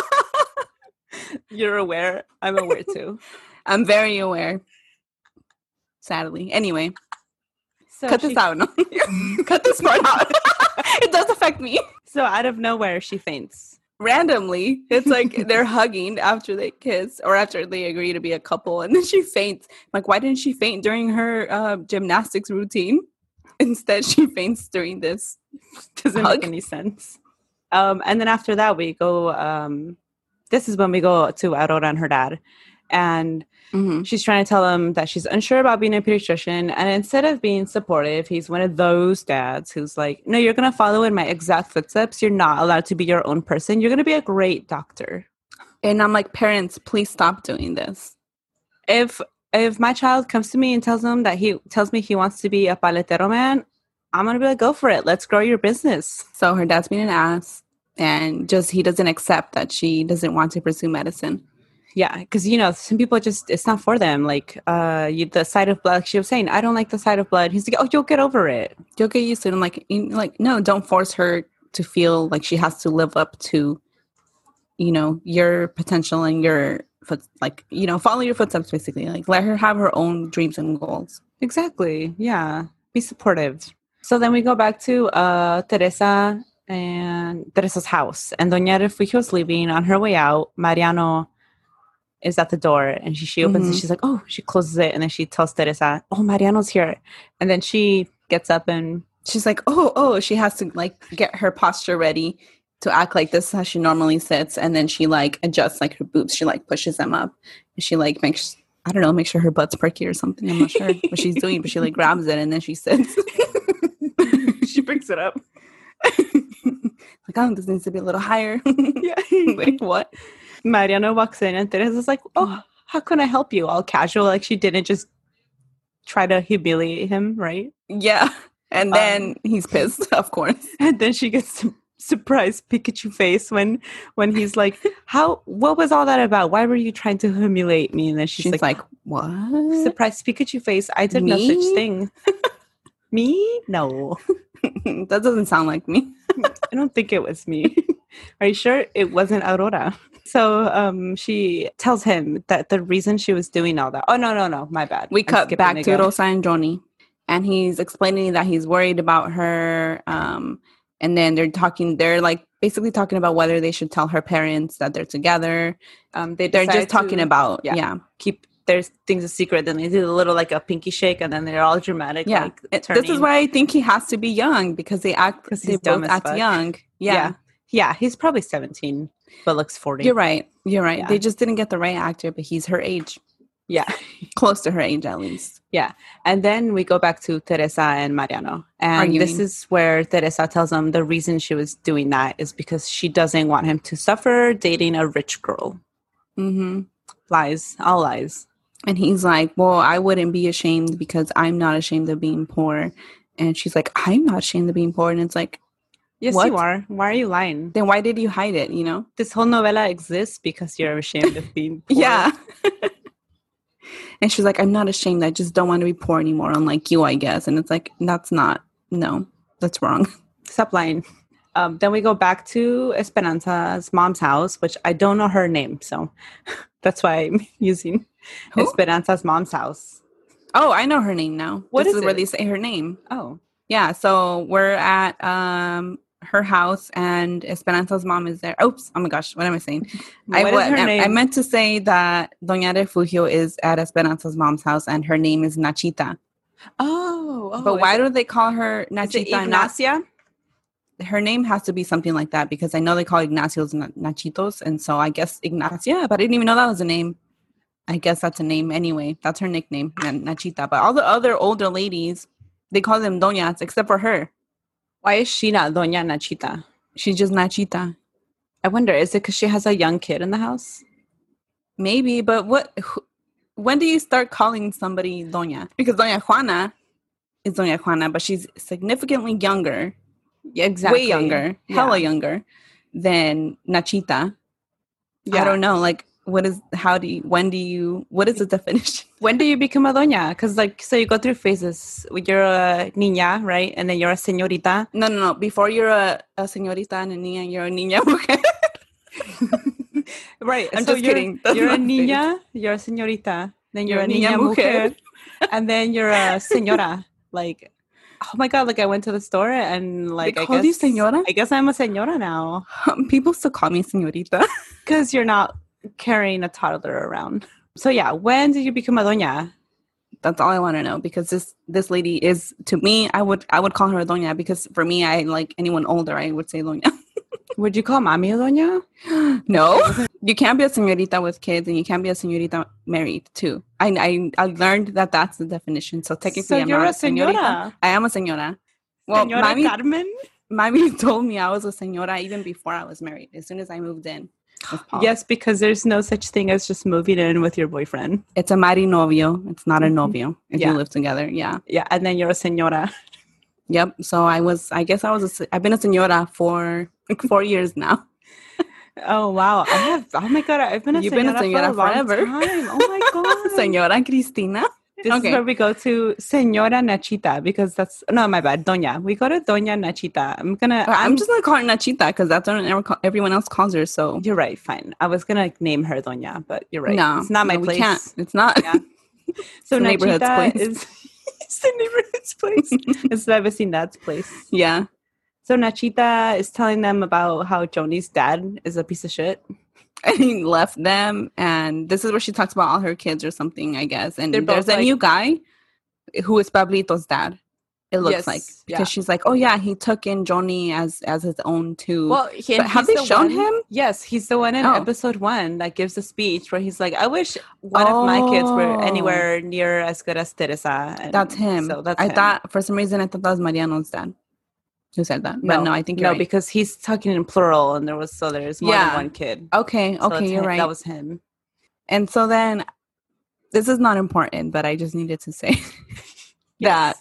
Speaker 3: You're aware. I'm aware too.
Speaker 4: I'm very aware. Sadly. Anyway.
Speaker 3: So
Speaker 4: cut this out. No? Cut this part out. It does affect me.
Speaker 3: So out of nowhere, she faints.
Speaker 4: Randomly. It's like they're hugging after they kiss or after they agree to be a couple. And then she faints. I'm like, why didn't she faint during her gymnastics routine? Instead, she faints during this.
Speaker 3: Doesn't make any sense. And then after that, we go, this is when we go to Aurora and her dad. And she's trying to tell him that she's unsure about being a pediatrician. And instead of being supportive, he's one of those dads who's like, no, you're going to follow in my exact footsteps. You're not allowed to be your own person. You're going to be a great doctor.
Speaker 4: And I'm like, parents, please stop doing this.
Speaker 3: If my child comes to me and tells me he wants to be a paletero man, I'm going to be like, go for it. Let's grow your business.
Speaker 4: So her dad's being an ass, and he doesn't accept that she doesn't want to pursue medicine.
Speaker 3: Yeah, because, some people it's not for them. Like, the sight of blood, like she was saying, I don't like the sight of blood. He's like, oh, you'll get over it.
Speaker 4: You'll get used to it. I'm like, no, don't force her to feel like she has to live up to, your potential and your follow your footsteps, basically. Like, let her have her own dreams and goals.
Speaker 3: Exactly. Yeah. Be supportive. So then we go back to Teresa and Teresa's house. And Doña Refugio's leaving. On her way out, Mariano is at the door. And she opens it. She's like, oh, she closes it. And then she tells Teresa, oh, Mariano's here. And then she gets up and
Speaker 4: she's like, oh, she has to, like, get her posture ready to act like this is how she normally sits. And then she, like, adjusts, like, her boobs. She, like, pushes them up. And she, like, makes sure her butt's perky or something. I'm not sure what she's doing, but she, like, grabs it and then she sits.
Speaker 3: She picks it up.
Speaker 4: Like, oh, this needs to be a little higher.
Speaker 3: Yeah.
Speaker 4: Like, what?
Speaker 3: Mariano walks in and Teresa's like, oh, how can I help you? All casual. Like, she didn't just try to humiliate him, right?
Speaker 4: Yeah. And then he's pissed, of course.
Speaker 3: And then she gets some surprised Pikachu face when he's like, what was all that about? Why were you trying to humiliate me? And then she's like,
Speaker 4: what?
Speaker 3: Surprised Pikachu face. I did no such thing. Me? No.
Speaker 4: That doesn't sound like me.
Speaker 3: I don't think it was me. Are you sure it wasn't Aurora? So she tells him that the reason she was doing all that. Oh, no. My bad.
Speaker 4: We cut back to Rosa and Johnny. And he's explaining that he's worried about her. And then they're like basically talking about whether they should tell her parents that they're together. They're just talking about,
Speaker 3: keep their things a secret. Then they do a little like a pinky shake, and then they're all dramatic.
Speaker 4: Yeah,
Speaker 3: like,
Speaker 4: this is why I think he has to be young, because they both act young.
Speaker 3: Yeah, he's probably 17, but looks 40.
Speaker 4: You're right. Yeah. They just didn't get the right actor, but he's her age.
Speaker 3: Yeah.
Speaker 4: Close to her age, at least.
Speaker 3: Yeah. And then we go back to Teresa and Mariano. And this is where Teresa tells him the reason she was doing that is because she doesn't want him to suffer dating a rich girl.
Speaker 4: Mm-hmm.
Speaker 3: Lies. All lies.
Speaker 4: And he's like, well, I wouldn't be ashamed because I'm not ashamed of being poor. And she's like, I'm not ashamed of being poor. And it's like,
Speaker 3: yes, what? You are. Why are you lying?
Speaker 4: Then why did you hide it,
Speaker 3: This whole novella exists because you're ashamed of being poor.
Speaker 4: Yeah. And she's like, I'm not ashamed. I just don't want to be poor anymore, unlike you, I guess. And it's like, that's wrong.
Speaker 3: Stop lying. Then we go back to Esperanza's mom's house, which I don't know her name. So that's why I'm using Esperanza's mom's house.
Speaker 4: Oh, I know her name now.
Speaker 3: This is
Speaker 4: where they say her name.
Speaker 3: Oh.
Speaker 4: Yeah, so we're at her house and Esperanza's mom is there. Oops, oh my gosh, what am I saying? I meant to say that Doña Refugio is at Esperanza's mom's house and her name is Nachita.
Speaker 3: Oh.
Speaker 4: But why do they call her Nachita?
Speaker 3: Ignacia?
Speaker 4: Her name has to be something like that because I know they call Ignacios Nachitos, and so I guess Ignacia, but I didn't even know that was a name. I guess that's a name anyway. That's her nickname, Nachita. But all the other older ladies, they call them Doñas, except for her.
Speaker 3: Why is she not Doña Nachita?
Speaker 4: She's just Nachita.
Speaker 3: I wonder, is it because she has a young kid in the house?
Speaker 4: Maybe, but when do you start calling somebody Doña? Because Doña Juana is Doña Juana, but she's significantly younger.
Speaker 3: Yeah, exactly.
Speaker 4: Way younger. Hella younger than Nachita. Yeah. I don't know, like, what is the definition?
Speaker 3: When do you become a doña? Because, like, so you go through phases. You're a niña, right? And then you're a señorita.
Speaker 4: No. Before you're a señorita and a niña, you're a niña mujer.
Speaker 3: Right.
Speaker 4: I'm just kidding.
Speaker 3: You're a niña, you're a señorita. Then you're a niña mujer. And then you're a señora. Like, oh my God, like I went to the store and like,
Speaker 4: they call you señora?
Speaker 3: I guess I'm a señora now.
Speaker 4: People still call me señorita.
Speaker 3: Because you're not carrying a toddler around. So yeah, when did you become a doña?
Speaker 4: That's all I want to know, because this lady is, to me, I would call her doña, because for me, I like anyone older, I would say doña.
Speaker 3: Would you call Mami a doña?
Speaker 4: No. You can't be a señorita with kids, and you can't be a señorita married too. I learned that that's the definition. So technically, I'm
Speaker 3: you're
Speaker 4: not
Speaker 3: a señora.
Speaker 4: I am a señora. Well,
Speaker 3: Señora Carmen?
Speaker 4: Mami told me I was a señora even before I was married, as soon as I moved in.
Speaker 3: Yes, because there's no such thing as just moving in with your boyfriend.
Speaker 4: It's a marinovio. It's not a novio if you live together. Yeah.
Speaker 3: Yeah, and then you're a señora.
Speaker 4: Yep. So I've been a señora for like 4 years now.
Speaker 3: Oh, wow. Oh my God. I've been a señora for a long
Speaker 4: forever.
Speaker 3: time. Oh my God.
Speaker 4: Señora Cristina.
Speaker 3: This is where we go to Señora Nachita, because no, my bad, Doña. We go to Doña Nachita. I'm
Speaker 4: just gonna call her Nachita because that's what everyone else calls her. So
Speaker 3: you're right. Fine. I was gonna name her Doña, but you're right.
Speaker 4: No,
Speaker 3: it's not my place.
Speaker 4: We can't. It's not.
Speaker 3: Yeah. So Nachita is it's the neighborhood's place. It's the vecindad's place.
Speaker 4: Yeah.
Speaker 3: So Nachita is telling them about how Joni's dad is a piece of shit.
Speaker 4: And he left them, and this is where she talks about all her kids or something, I guess. And there's a new guy who is Pablito's dad, it looks like. Because she's like, oh yeah, he took in Joni as his own too.
Speaker 3: Well,
Speaker 4: but have they shown him?
Speaker 3: Yes, he's the one in episode 1 that gives a speech where he's like, I wish one of my kids were anywhere near as good as Teresa. And
Speaker 4: that's him.
Speaker 3: So that's
Speaker 4: him. Thought, for some reason, I thought that was Mariano's dad who said that. But no, I think you're right.
Speaker 3: Because he's talking in plural, and there's more than one kid.
Speaker 4: Okay,
Speaker 3: so
Speaker 4: you're right.
Speaker 3: That was him.
Speaker 4: And so then, this is not important, but I just needed to say that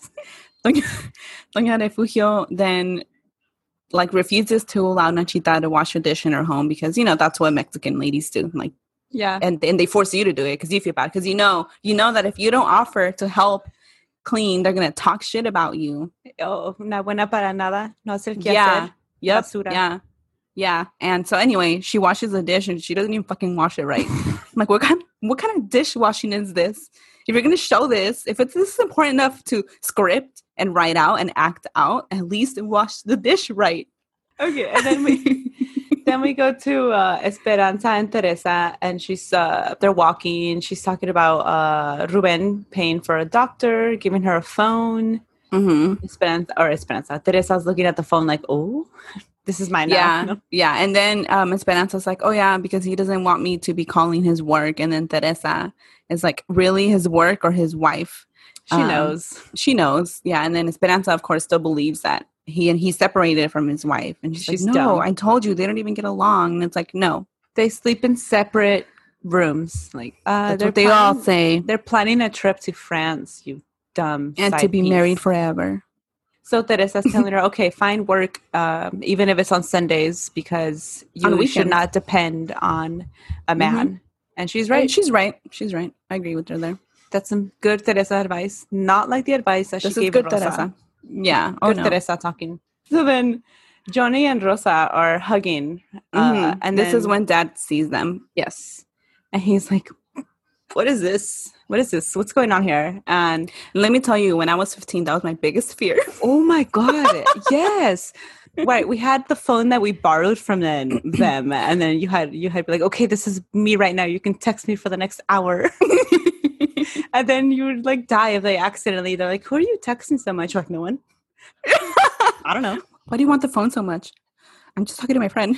Speaker 4: Doña Refugio then like refuses to allow Nachita to wash her dish in her home because, that's what Mexican ladies do. Like,
Speaker 3: yeah.
Speaker 4: And they force you to do it because you feel bad. Because you know that if you don't offer to help clean, they're gonna talk shit about you.
Speaker 3: Oh, una buena para nada. No hacer qué hacer.
Speaker 4: Yep.
Speaker 3: Basura.
Speaker 4: Yeah. And so anyway, she washes the dish and she doesn't even fucking wash it right. I'm like, what kind of dishwashing is this? If you're gonna show this, if this is important enough to script and write out and act out, at least wash the dish right.
Speaker 3: Okay, and then we go to Esperanza and Teresa, and they're walking. She's talking about Ruben paying for a doctor, giving her a phone.
Speaker 4: Mm-hmm.
Speaker 3: Esperanza. Teresa's looking at the phone like, oh, this is mine now.
Speaker 4: Yeah. And then Esperanza's like, oh yeah, because he doesn't want me to be calling his work. And then Teresa is like, really, his work or his wife?
Speaker 3: She knows.
Speaker 4: She knows. Yeah. And then Esperanza, of course, still believes that he's separated from his wife. And she's like, no, dumb. I told you, they don't even get along. And it's like, no.
Speaker 3: They sleep in separate rooms. Like
Speaker 4: that's what they all say.
Speaker 3: They're planning a trip to France, you dumb
Speaker 4: and to be married forever.
Speaker 3: So Teresa's telling her, okay, find work, even if it's on Sundays, because you should not depend on a man. Mm-hmm. And she's right.
Speaker 4: And she's right. I agree with her there.
Speaker 3: That's some good Teresa advice. Not like the advice that she gave Rosa.
Speaker 4: Teresa. Yeah.
Speaker 3: Good Teresa talking. So then Joni and Rosa are hugging.
Speaker 4: Mm-hmm. And this is when Dad sees them.
Speaker 3: Yes. And he's like, what is this? What's going on here? And
Speaker 4: let me tell you, when I was 15, that was my biggest fear.
Speaker 3: Oh my God. Yes. Right. We had the phone that we borrowed from them. And then you had be like, okay, this is me right now. You can text me for the next hour. And then you would like die if they're like, who are you texting so much? Like, no one. I don't know.
Speaker 4: Why do you want the phone so much? I'm just talking to my friend.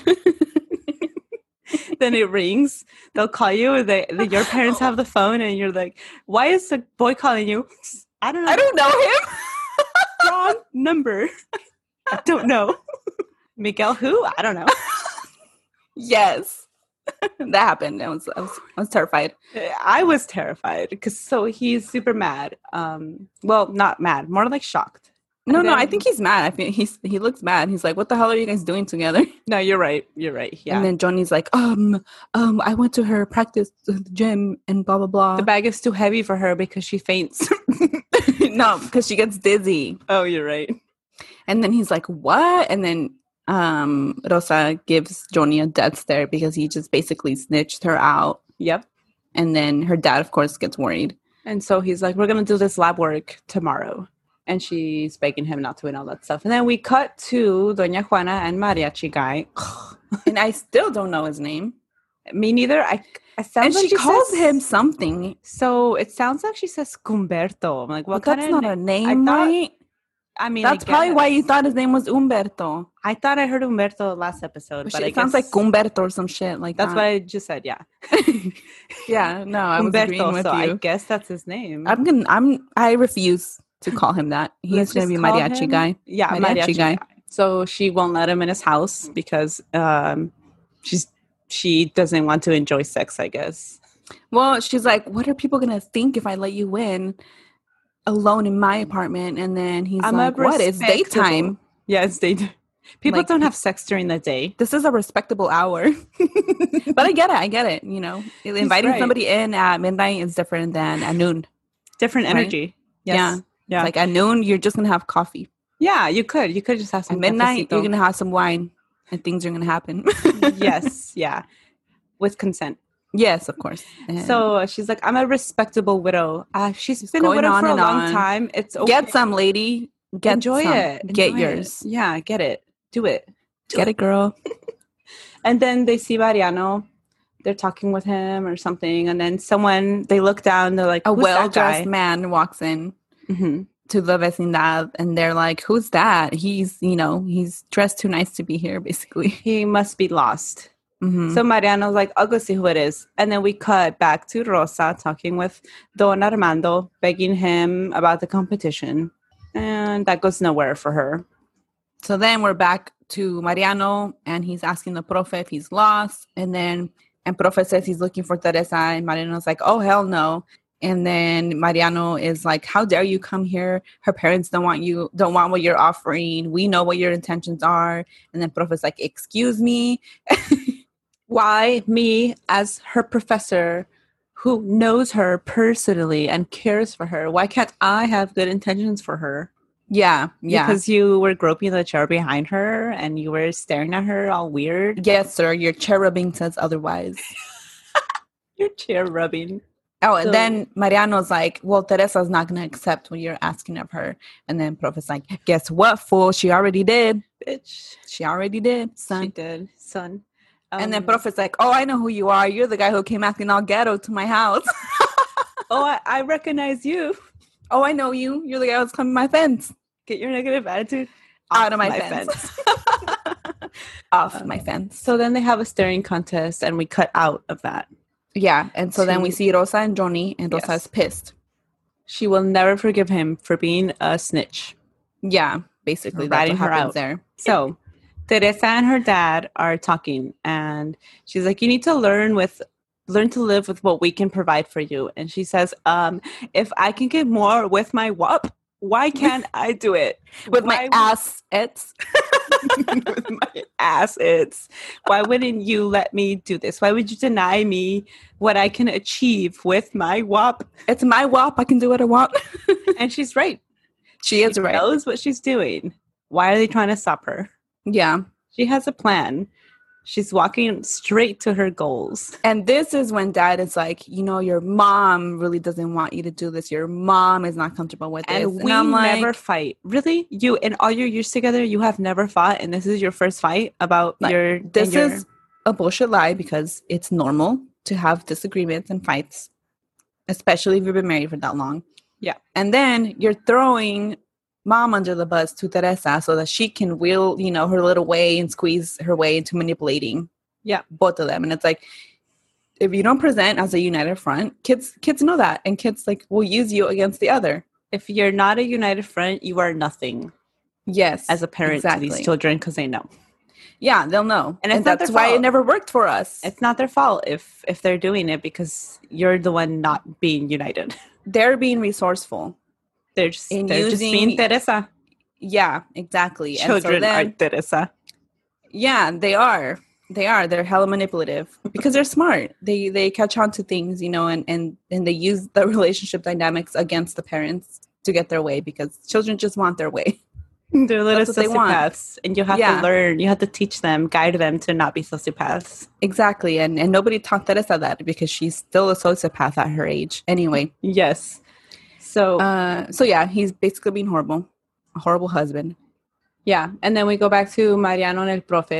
Speaker 3: Then it rings. They'll call you. Your parents have the phone, and you're like, "Why is the boy calling you?" I don't know.
Speaker 4: I don't know him.
Speaker 3: Wrong number. I don't know. Miguel who? I don't know.
Speaker 4: Yes, that happened. I was terrified.
Speaker 3: I was terrified because he's super mad. Well, not mad, more like shocked.
Speaker 4: No, I think he's mad. I think he looks mad. He's like, "What the hell are you guys doing together?"
Speaker 3: No, you're right. Yeah.
Speaker 4: And then Joni's like, I went to her practice at the gym and blah blah blah.
Speaker 3: The bag is too heavy for her because she faints.
Speaker 4: No, because she gets dizzy.
Speaker 3: Oh, you're right.
Speaker 4: And then he's like, "What?" And then Rosa gives Joni a death stare because he just basically snitched her out.
Speaker 3: Yep.
Speaker 4: And then her dad, of course, gets worried.
Speaker 3: And so he's like, "We're gonna do this lab work tomorrow." And she's begging him not to and all that stuff. And then we cut to Doña Juana and Mariachi guy.
Speaker 4: And I still don't know his name.
Speaker 3: Me neither.
Speaker 4: And she calls him something.
Speaker 3: So it sounds like she says Cumberto. I'm like, what
Speaker 4: kind
Speaker 3: of
Speaker 4: that's not a name, right?
Speaker 3: I mean,
Speaker 4: that's probably why you thought his name was Umberto.
Speaker 3: I thought I heard Umberto last episode, but
Speaker 4: it sounds like Umberto or some shit like
Speaker 3: that's what I just said. Yeah,
Speaker 4: yeah. No, I was agreeing with you.
Speaker 3: I guess that's his name.
Speaker 4: I refuse to call him that. He's gonna be mariachi guy.
Speaker 3: Yeah, mariachi guy. So she won't let him in his house because she doesn't want to enjoy sex, I guess.
Speaker 4: Well, she's like, what are people gonna think if I let you in alone in my apartment? And then he's like, what? It's daytime.
Speaker 3: Yeah, it's daytime. People don't have sex during the day.
Speaker 4: This is a respectable hour. But I get it. You know, inviting somebody in at midnight is different than at noon.
Speaker 3: Different energy. Yes.
Speaker 4: Yeah. Like at noon, you're just going to have coffee.
Speaker 3: Yeah, you could. You could just have some
Speaker 4: at midnight, you're going to have some wine and things are going to happen.
Speaker 3: Yes. Yeah. With consent.
Speaker 4: Yes, of course.
Speaker 3: So she's like, I'm a respectable widow. She's been a widow for a long time. It's okay.
Speaker 4: Get some, lady.
Speaker 3: Enjoy it.
Speaker 4: Get yours.
Speaker 3: Yeah, get it. Do it.
Speaker 4: Get it, girl.
Speaker 3: And then they see Mariano. They're talking with him or something. And then they look down. They're like,
Speaker 4: a well-dressed man walks in to the vecindad. And they're like, who's that? He's dressed too nice to be here, basically.
Speaker 3: He must be lost. Mm-hmm. So Mariano's like, I'll go see who it is. And then we cut back to Rosa talking with Don Armando, begging him about the competition. And that goes nowhere for her.
Speaker 4: So then we're back to Mariano, and he's asking the profe if he's lost. And profe says he's looking for Teresa, and Mariano's like, oh, hell no. And then Mariano is like, how dare you come here? Her parents don't want what you're offering. We know what your intentions are. And then profe's like, excuse me?
Speaker 3: Why me as her professor who knows her personally and cares for her? Why can't I have good intentions for her?
Speaker 4: Yeah.
Speaker 3: Because you were groping the chair behind her and you were staring at her all weird.
Speaker 4: Yes, sir. Your chair rubbing says otherwise.
Speaker 3: Your chair rubbing.
Speaker 4: Oh, and then Mariano's like, well, Teresa's not going to accept what you're asking of her. And then Profe's like, guess what, fool? She already did.
Speaker 3: Bitch.
Speaker 4: She already did, son.
Speaker 3: She did, son.
Speaker 4: And then Profe's like, oh, I know who you are. You're the guy who came acting all ghetto to my house.
Speaker 3: Oh, I recognize you.
Speaker 4: Oh, I know you. You're the guy who's climbing my fence.
Speaker 3: Get your negative attitude
Speaker 4: out of my fence. Off my fence.
Speaker 3: So then they have a staring contest, and we cut out of that.
Speaker 4: Yeah, and so then we see Rosa and Johnny, and Rosa is pissed.
Speaker 3: She will never forgive him for being a snitch.
Speaker 4: Yeah, basically that's what happens there.
Speaker 3: So Teresa and her dad are talking, and she's like, you need to learn to live with what we can provide for you. And she says, if I can get more with my WAP, why can't I do it?
Speaker 4: With my assets.
Speaker 3: With my assets. Why wouldn't you let me do this? Why would you deny me what I can achieve with my WAP?
Speaker 4: It's my WAP. I can do what I want.
Speaker 3: And she's right.
Speaker 4: She is right.
Speaker 3: She knows what she's doing. Why are they trying to stop her?
Speaker 4: Yeah.
Speaker 3: She has a plan. She's walking straight to her goals.
Speaker 4: And this is when dad is like, your mom really doesn't want you to do this. Your mom is not comfortable with this.
Speaker 3: And we never fight. Really? You, in all your years together, you have never fought, and this is your first fight about your...
Speaker 4: This is a bullshit lie, because it's normal to have disagreements and fights, especially if you've been married for that long.
Speaker 3: Yeah.
Speaker 4: And then you're throwing mom under the bus to Teresa so that she can wheel, her little way and squeeze her way into manipulating both of them. And it's like, if you don't present as a united front, kids know that, and kids will use you against the other.
Speaker 3: If you're not a united front, you are nothing.
Speaker 4: Yes,
Speaker 3: as a parent to these children, because they know.
Speaker 4: Yeah, they'll know,
Speaker 3: and
Speaker 4: that's why it never worked for us.
Speaker 3: It's not their fault if they're doing it, because you're the one not being united.
Speaker 4: They're being resourceful.
Speaker 3: They're just being Teresa.
Speaker 4: Yeah, exactly.
Speaker 3: Children are Teresa.
Speaker 4: Yeah, they are. They're hella manipulative because they're smart. They catch on to things, and they use the relationship dynamics against the parents to get their way, because children just want their way.
Speaker 3: They're little sociopaths, and you have to learn. You have to teach them, guide them to not be sociopaths.
Speaker 4: Exactly, and nobody taught Teresa that, because she's still a sociopath at her age. Anyway,
Speaker 3: yes. So
Speaker 4: yeah, he's basically being horrible, a horrible husband.
Speaker 3: Yeah, and then we go back to Mariano and el Profe.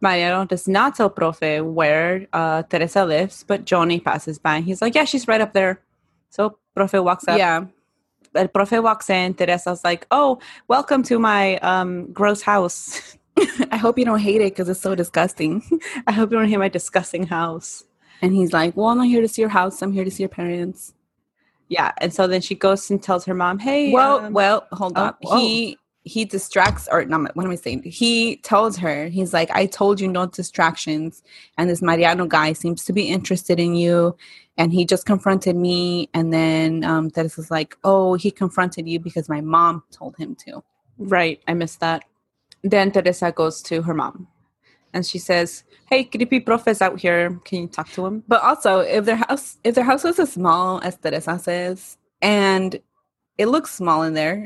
Speaker 3: Mariano does not tell Profe where Teresa lives, but Johnny passes by. He's like, yeah, she's right up there. So Profe walks up.
Speaker 4: Yeah.
Speaker 3: El Profe walks in. Teresa's like, oh, welcome to my gross house.
Speaker 4: I hope you don't hate it because it's so disgusting.
Speaker 3: I hope you don't hate my disgusting house.
Speaker 4: And he's like, well, I'm not here to see your house. I'm here to see your parents.
Speaker 3: Yeah. And so then she goes and tells her mom, hey.
Speaker 4: Well, hold on.
Speaker 3: Oh.
Speaker 4: He distracts, or not, what am I saying? He tells her, he's like, I told you no distractions. And this Mariano guy seems to be interested in you. And he just confronted me. And then Teresa's like, oh, he confronted you because my mom told him to.
Speaker 3: Right. I missed that. Then Teresa goes to her mom. And she says, hey, creepy Profe's out here. Can you talk to him?
Speaker 4: But also, if their house is as small as Teresa says, and it looks small in there,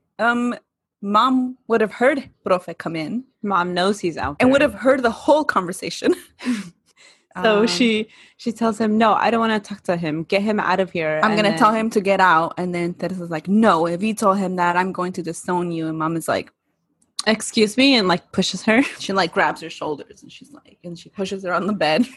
Speaker 4: Mom would have heard Profe come in.
Speaker 3: Mom knows he's out there.
Speaker 4: And would have heard the whole conversation.
Speaker 3: So she tells him, no, I don't want to talk to him. Get him out of here.
Speaker 4: I'm going to tell him to get out. And then Teresa's like, no, if you told him that, I'm going to disown you. And Mom is like,
Speaker 3: excuse me, and like pushes her.
Speaker 4: She like grabs her shoulders and she's like, and she pushes her on the bed.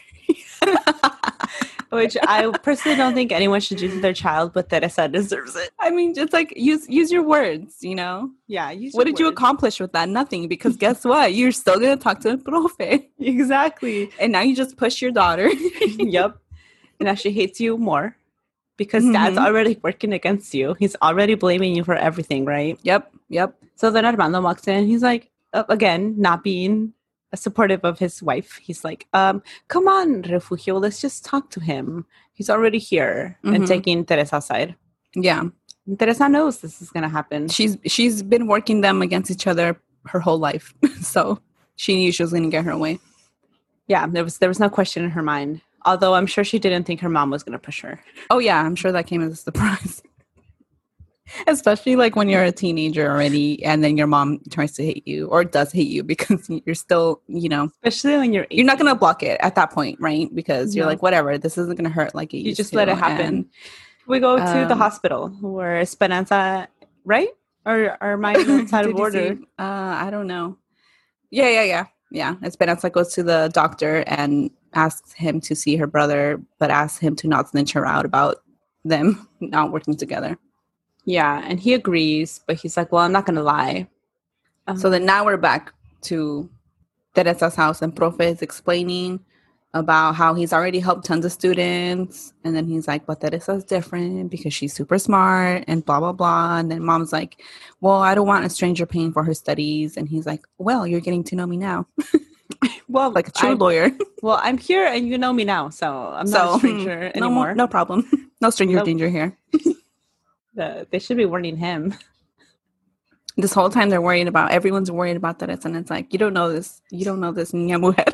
Speaker 3: Which I personally don't think anyone should do to their child, but Teresa deserves it.
Speaker 4: I mean, just like use your words, you know?
Speaker 3: Yeah.
Speaker 4: What did you accomplish with that? Nothing. Because guess what? You're still going to talk to the Profe.
Speaker 3: Exactly.
Speaker 4: And now you just push your daughter.
Speaker 3: Yep. And now she hates you more because Dad's already working against you. He's already blaming you for everything, right?
Speaker 4: Yep.
Speaker 3: So then Armando walks in. He's like, again, not being supportive of his wife. He's like, come on, Refugio, let's just talk to him. He's already here. And taking Teresa's side.
Speaker 4: Yeah.
Speaker 3: And Teresa knows this is going to happen.
Speaker 4: She's been working them against each other her whole life. So she knew she was going to get her way.
Speaker 3: Yeah, there was no question in her mind. Although I'm sure she didn't think her mom was going to push her.
Speaker 4: Oh, yeah. I'm sure that came as a surprise. Especially like when you're a teenager already and then your mom tries to hate you or does hate you because you're still, you know.
Speaker 3: Especially when you're 18.
Speaker 4: You're not going to block it at that point, right? Because you're like, whatever, this isn't going to hurt like it used to.
Speaker 3: You just let it happen. And, we go to the hospital where Esperanza, right? Or am I out of order?
Speaker 4: I don't know. Yeah. Esperanza goes to the doctor and asks him to see her brother, but asks him to not snitch her out about them not working together.
Speaker 3: Yeah, and he agrees, but he's like, well, I'm not going to lie.
Speaker 4: So then now we're back to Teresa's house, and Profe is explaining about how he's already helped tons of students. And then he's like, but Teresa's different because she's super smart and blah, blah, blah. And then Mom's like, well, I don't want a stranger paying for her studies. And he's like, well, you're getting to know me now.
Speaker 3: Well,
Speaker 4: like a true lawyer.
Speaker 3: Well, I'm here and you know me now, so I'm not a stranger anymore.
Speaker 4: No problem. No stranger danger here.
Speaker 3: They should be warning him.
Speaker 4: This whole time everyone's worried about Teresa, and it's like, you don't know this, niña mujer.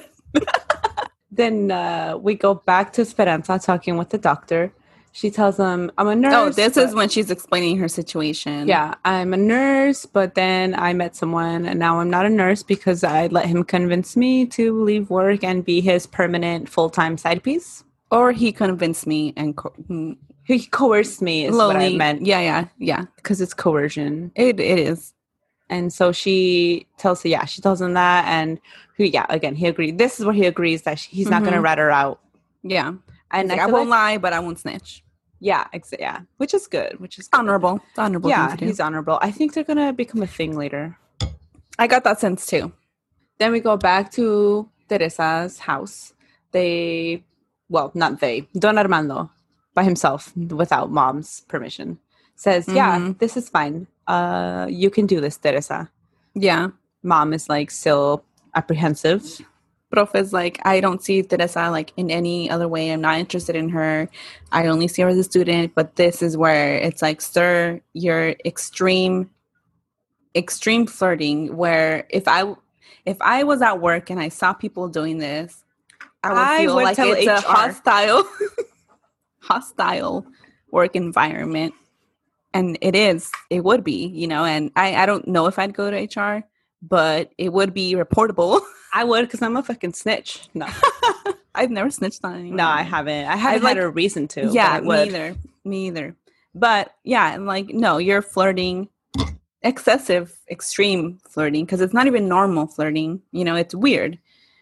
Speaker 3: Then we go back to Esperanza talking with the doctor. She tells him, I'm a nurse.
Speaker 4: Oh, this is when she's explaining her situation.
Speaker 3: Yeah, I'm a nurse, but then I met someone, and now I'm not a nurse because I let him convince me to leave work and be his permanent full-time side piece.
Speaker 4: Or he convinced me and
Speaker 3: he coerced me is what I meant.
Speaker 4: Yeah.
Speaker 3: Because it's coercion.
Speaker 4: It is.
Speaker 3: And so she tells him that. And again, he agreed. This is where he agrees that he's not going to rat her out.
Speaker 4: Yeah.
Speaker 3: And
Speaker 4: I won't lie, but I won't snitch.
Speaker 3: Yeah. Which is good.
Speaker 4: Honorable. It's honorable.
Speaker 3: Yeah, he's honorable. I think they're going to become a thing later.
Speaker 4: I got that sense too.
Speaker 3: Then we go back to Teresa's house. Don Armando, by himself, without Mom's permission, says, yeah, this is fine. You can do this, Teresa.
Speaker 4: Yeah.
Speaker 3: Mom is like still apprehensive.
Speaker 4: Profe's like, I don't see Teresa like in any other way. I'm not interested in her. I only see her as a student. But this is where it's like, sir, you're extreme flirting. Where if I was at work and I saw people doing this, I would feel like it's a hostile work environment. And it would be, you know, and I don't know if I'd go to HR, but it would be reportable.
Speaker 3: I would, because I'm a fucking snitch. No.
Speaker 4: I've never snitched on anyone.
Speaker 3: No, I haven't. I haven't had a reason to.
Speaker 4: Yeah, me either. But yeah, like, no, you're flirting, excessive, extreme flirting, because it's not even normal flirting. You know, it's weird.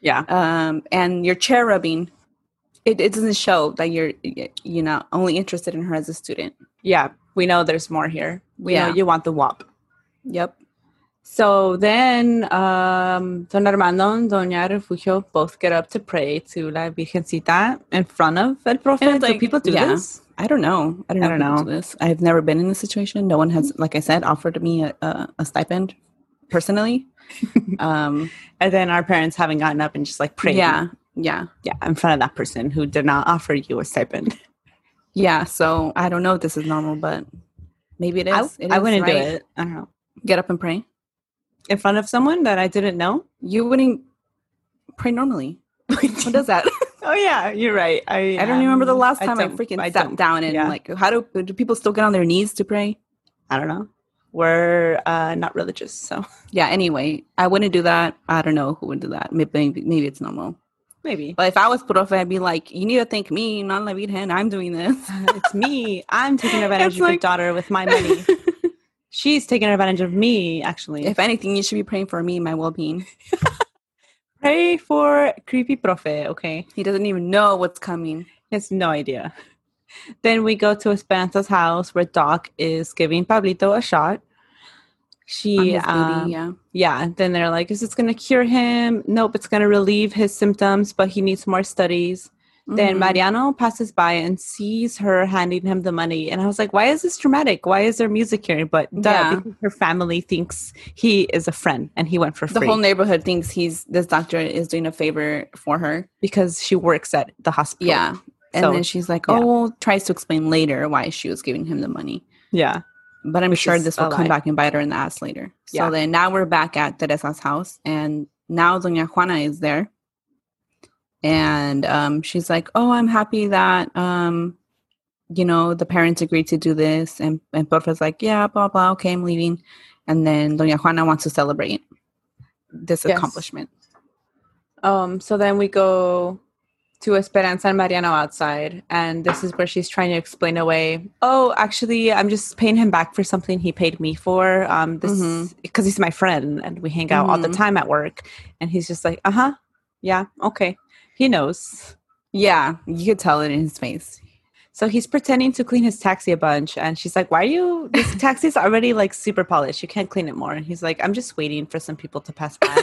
Speaker 3: Yeah.
Speaker 4: And your cherubim, it doesn't show that you're only interested in her as a student.
Speaker 3: Yeah. We know there's more here. We know you want the WAP.
Speaker 4: Yep.
Speaker 3: So then Don Armando and Doña Refugio both get up to pray to La Virgencita in front of El Profe. Do people do this?
Speaker 4: I don't know. I don't know. Do this. I've never been in this situation. No one has, like I said, offered me a stipend personally.
Speaker 3: And then our parents haven't gotten up and just like prayed.
Speaker 4: Yeah,
Speaker 3: in front of that person who did not offer you a stipend.
Speaker 4: Yeah, so I don't know if this is normal, but maybe it is.
Speaker 3: I wouldn't do it. I don't know.
Speaker 4: Get up and pray
Speaker 3: in front of someone that I didn't know.
Speaker 4: You wouldn't pray normally. What does that?
Speaker 3: Oh yeah, you're right. I
Speaker 4: don't remember the last time I freaking sat down and like, how do people still get on their knees to pray?
Speaker 3: I don't know. We're not religious, so
Speaker 4: yeah. Anyway, I wouldn't do that. I don't know who would do that. Maybe it's normal.
Speaker 3: Maybe.
Speaker 4: But if I was profe, I'd be like, you need to thank me, not La Virgen. I'm doing this.
Speaker 3: It's me. I'm taking advantage of your daughter with my money. She's taking advantage of me, actually.
Speaker 4: If anything, you should be praying for me, my well-being.
Speaker 3: Pray for creepy profe, okay?
Speaker 4: He doesn't even know what's coming.
Speaker 3: He has no idea. Then we go to Esperanza's house where Doc is giving Pablito a shot.
Speaker 4: Booty,
Speaker 3: yeah. Then they're like, is this going to cure him? Nope, it's going to relieve his symptoms, but he needs more studies. Mm-hmm. Then Mariano passes by and sees her handing him the money. And I was like, why is this dramatic? Why is there music here? But because her family thinks he is a friend and he went for free.
Speaker 4: The whole neighborhood thinks this doctor is doing a favor for her.
Speaker 3: Because she works at the hospital.
Speaker 4: Yeah. And then she's like, tries to explain later why she was giving him the money.
Speaker 3: Yeah.
Speaker 4: But I'm sure this will come back and bite her in the ass later. So then now we're back at Teresa's house. And now Doña Juana is there. And she's like, oh, I'm happy that, the parents agreed to do this. And Porfi's like, yeah, blah, blah. Okay, I'm leaving. And then Doña Juana wants to celebrate this accomplishment.
Speaker 3: So then we go to Esperanza and Mariano outside. And this is where she's trying to explain away, oh, actually, I'm just paying him back for something he paid me for. Because he's my friend and we hang out all the time at work. And he's just like, yeah, okay. He knows.
Speaker 4: Yeah, you could tell it in his face.
Speaker 3: So he's pretending to clean his taxi a bunch. And she's like, this taxi's already like super polished. You can't clean it more. And he's like, I'm just waiting for some people to pass by.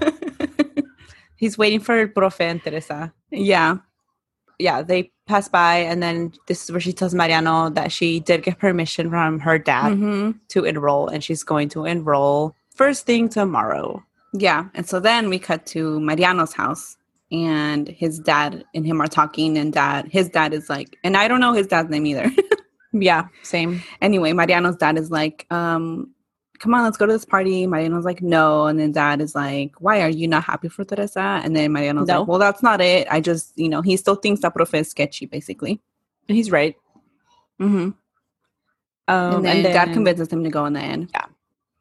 Speaker 3: He's waiting for Profe and Teresa.
Speaker 4: Yeah.
Speaker 3: Yeah, they pass by. And then this is where she tells Mariano that she did get permission from her dad to enroll. And she's going to enroll first thing tomorrow.
Speaker 4: Yeah. And so then we cut to Mariano's house. And his dad and him are talking, and his dad is like, and I don't know his dad's name either.
Speaker 3: Yeah, same.
Speaker 4: Anyway, Mariano's dad is like, come on, let's go to this party. Mariano's like, no. And then dad is like, why are you not happy for Teresa? And then Mariano's like, well, that's not it. I just, he still thinks that Profe is sketchy, basically.
Speaker 3: And he's right.
Speaker 4: Mm-hmm. And then dad convinces him to go in the end.
Speaker 3: Yeah.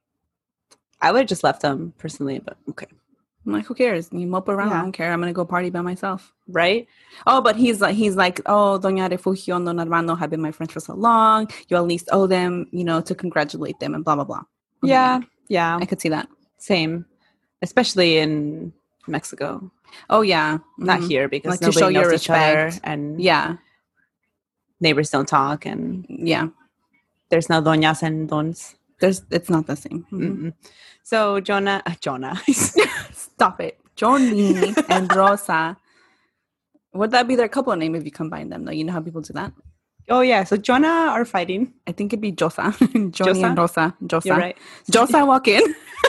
Speaker 3: I would have just left him personally, but okay.
Speaker 4: I'm like, who cares? You mope around. I don't care. I'm gonna go party by myself,
Speaker 3: right?
Speaker 4: Oh, but he's like, oh, Doña Refugio and Don Armando have been my friends for so long. You at least owe them, to congratulate them and blah blah blah.
Speaker 3: Yeah,
Speaker 4: I could see that.
Speaker 3: Same, especially in Mexico.
Speaker 4: Oh yeah,
Speaker 3: not here because
Speaker 4: like nobody to show knows your respect
Speaker 3: each other and neighbors don't talk and there's no doñas and dons.
Speaker 4: It's not the same.
Speaker 3: Mm-hmm. So Jonah.
Speaker 4: Stop it. Johnny and Rosa. Would that be their couple name if you combine them, though? You know how people do that?
Speaker 3: Oh, yeah. So Jonah are fighting.
Speaker 4: I think it'd be Josa. Johnny and Rosa. Josa.
Speaker 3: You're right.
Speaker 4: Josa walk in.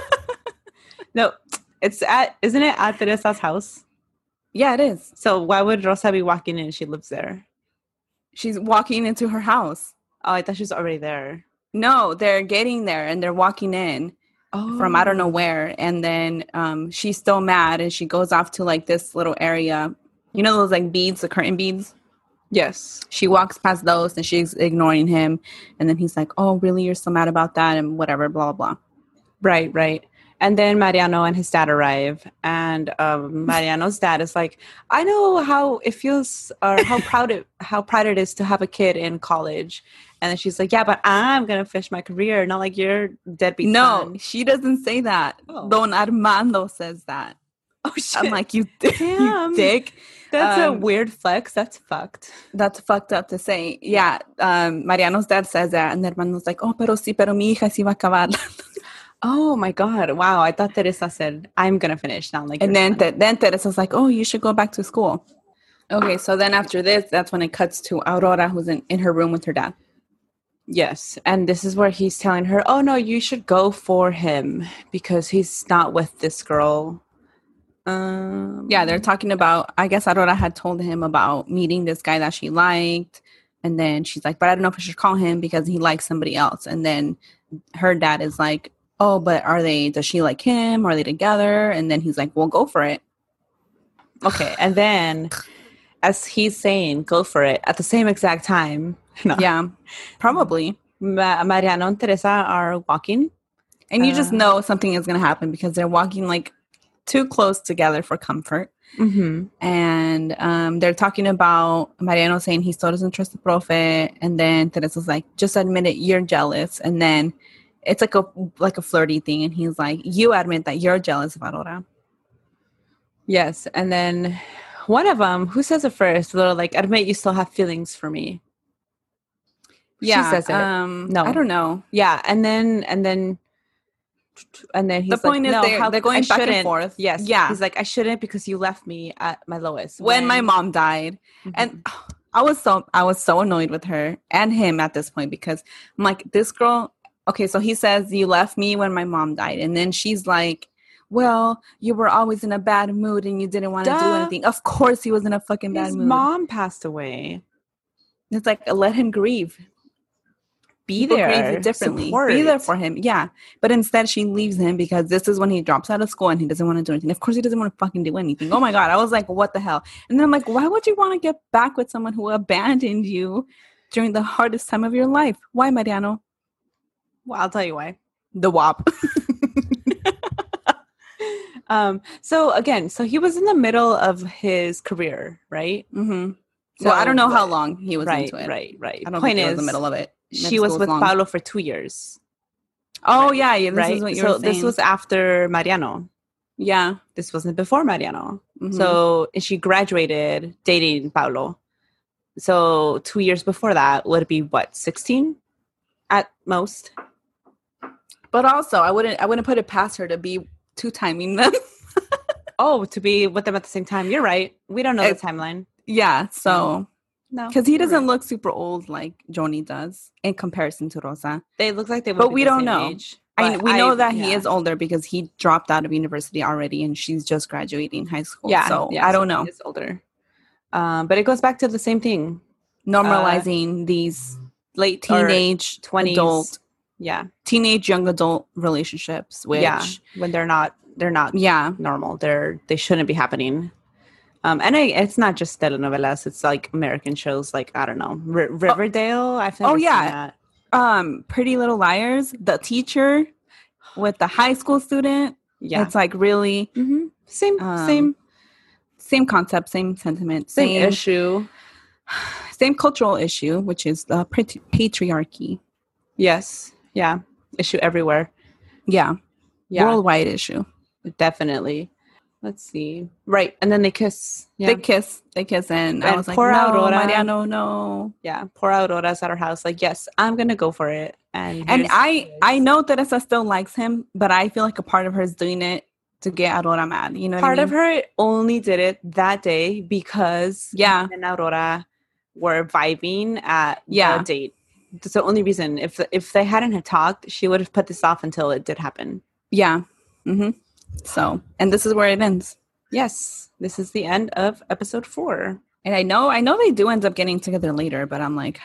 Speaker 3: No, isn't it at Teresa's house?
Speaker 4: Yeah, it is.
Speaker 3: So why would Rosa be walking in? She lives there.
Speaker 4: She's walking into her house.
Speaker 3: Oh, I thought she was already there.
Speaker 4: No, they're getting there and they're walking in. From I don't know where, and then she's still mad, and she goes off to like this little area, those like beads, the curtain beads.
Speaker 3: Yes,
Speaker 4: she walks past those, and she's ignoring him, and then he's like, "Oh, really? You're so mad about that?" and whatever, blah blah.
Speaker 3: Right. And then Mariano and his dad arrive, and Mariano's dad is like, "I know how it feels, or how proud it is to have a kid in college." And then she's like, yeah, but I'm going to finish my career, not like your deadbeat son.
Speaker 4: No, she doesn't say that. Oh. Don Armando says that.
Speaker 3: Oh shit!
Speaker 4: I'm like, you dick.
Speaker 3: That's a weird flex. That's fucked.
Speaker 4: That's fucked up to say. Yeah. Mariano's dad says that, and the hermano's like, oh, pero mi hija sí va a acabar.
Speaker 3: Oh my god! Wow, I thought Teresa said, "I'm gonna finish." Not like.
Speaker 4: And then Teresa's like, oh, you should go back to school. Okay, so then after this, that's when it cuts to Aurora, who's in her room with her dad.
Speaker 3: Yes, and this is where he's telling her, "Oh no, you should go for him because he's not with this girl."
Speaker 4: Yeah, they're talking about, I guess Aurora had told him about meeting this guy that she liked. And then she's like, but I don't know if I should call him because he likes somebody else. And then her dad is like, oh, but does she like him? Are they together? And then he's like, well, go for it.
Speaker 3: Okay. And then as he's saying, go for it at the same exact time.
Speaker 4: No. Yeah, probably.
Speaker 3: Mariano and Teresa are walking.
Speaker 4: And you just know something is going to happen because they're walking like too close together for comfort.
Speaker 3: Mm-hmm.
Speaker 4: And they're talking about Mariano saying he still doesn't trust the prophet. And then Teresa's like, just admit it, you're jealous. And then it's like a flirty thing. And he's like, you admit that you're jealous of Aurora.
Speaker 3: Yes. And then one of them, who says it first? They're like, admit you still have feelings for me.
Speaker 4: Yeah.
Speaker 3: She says it.
Speaker 4: No. I don't know.
Speaker 3: Yeah. And then he's
Speaker 4: the point
Speaker 3: like,
Speaker 4: is they're going back and forth.
Speaker 3: Yes.
Speaker 4: Yeah.
Speaker 3: He's like, I shouldn't because you left me at my lowest.
Speaker 4: When my mom died. Mm-hmm. And I was so annoyed with her and him at this point because I'm like, this girl, okay, so he says, you left me when my mom died. And then she's like, well, you were always in a bad mood and you didn't want to do anything. Of course he was in a fucking bad mood. His
Speaker 3: mom passed away.
Speaker 4: It's like, let him grieve.
Speaker 3: Be there.
Speaker 4: Grieve differently. Support. Be there for him. Yeah. But instead she leaves him because this is when he drops out of school and he doesn't want to do anything. Of course he doesn't want to fucking do anything. Oh my God. I was like, what the hell? And then I'm like, why would you want to get back with someone who abandoned you during the hardest time of your life? Why, Mariano?
Speaker 3: Well, I'll tell you why.
Speaker 4: The WAP.
Speaker 3: So he was in the middle of his career, right?
Speaker 4: Mm-hmm. So I don't know how long he was into it.
Speaker 3: Right.
Speaker 4: I don't think he was in the middle of it.
Speaker 3: She was with Paulo for 2 years.
Speaker 4: Oh, right. Yeah. This is what you were saying.
Speaker 3: This was after Mariano.
Speaker 4: Yeah.
Speaker 3: This wasn't before Mariano. Mm-hmm. So she graduated dating Paulo. So 2 years before that would be what, 16 at most?
Speaker 4: But also, I wouldn't put it past her to be two-timing them.
Speaker 3: Oh, to be with them at the same time. You're right. We don't know the timeline.
Speaker 4: Yeah, so...
Speaker 3: No.
Speaker 4: Because he doesn't look super old like Johnny does in comparison to Rosa.
Speaker 3: They look like they would
Speaker 4: but
Speaker 3: be
Speaker 4: we
Speaker 3: the
Speaker 4: don't
Speaker 3: same
Speaker 4: know.
Speaker 3: Age.
Speaker 4: We know that he is older because he dropped out of university already and she's just graduating high school.
Speaker 3: Yeah.
Speaker 4: So I don't know.
Speaker 3: He is older. But it goes back to the same thing.
Speaker 4: Normalizing these late teenage,
Speaker 3: 20s.
Speaker 4: Adult.
Speaker 3: Yeah.
Speaker 4: Teenage, young adult relationships. Which,
Speaker 3: when they're not normal. They shouldn't be happening. And it's not just telenovelas. It's like American shows, like I don't know, Riverdale. I've never seen that.
Speaker 4: Pretty Little Liars. The teacher with the high school student. Yeah, it's like really
Speaker 3: same
Speaker 4: concept, same sentiment,
Speaker 3: same issue,
Speaker 4: same cultural issue, which is the patriarchy.
Speaker 3: Yes, yeah, issue everywhere.
Speaker 4: Yeah, worldwide issue,
Speaker 3: definitely. Let's see. Right. And then they kiss.
Speaker 4: Yeah. They kiss. And I was like,
Speaker 3: poor
Speaker 4: no,
Speaker 3: Aurora.
Speaker 4: Mariano, no.
Speaker 3: Yeah. Poor Aurora's at our house. Like, yes, I'm going to go for it. And
Speaker 4: I know Teresa still likes him, but I feel like a part of her is doing it to get Aurora mad. You know what I mean?
Speaker 3: Part of her only did it that day because and Aurora were vibing at the date. That's the only reason. If they hadn't had talked, she would have put this off until it did happen.
Speaker 4: Yeah. Mm-hmm. So, and this is where it ends.
Speaker 3: Yes, this is the end of episode 4.
Speaker 4: And I know they do end up getting together later, but I'm like,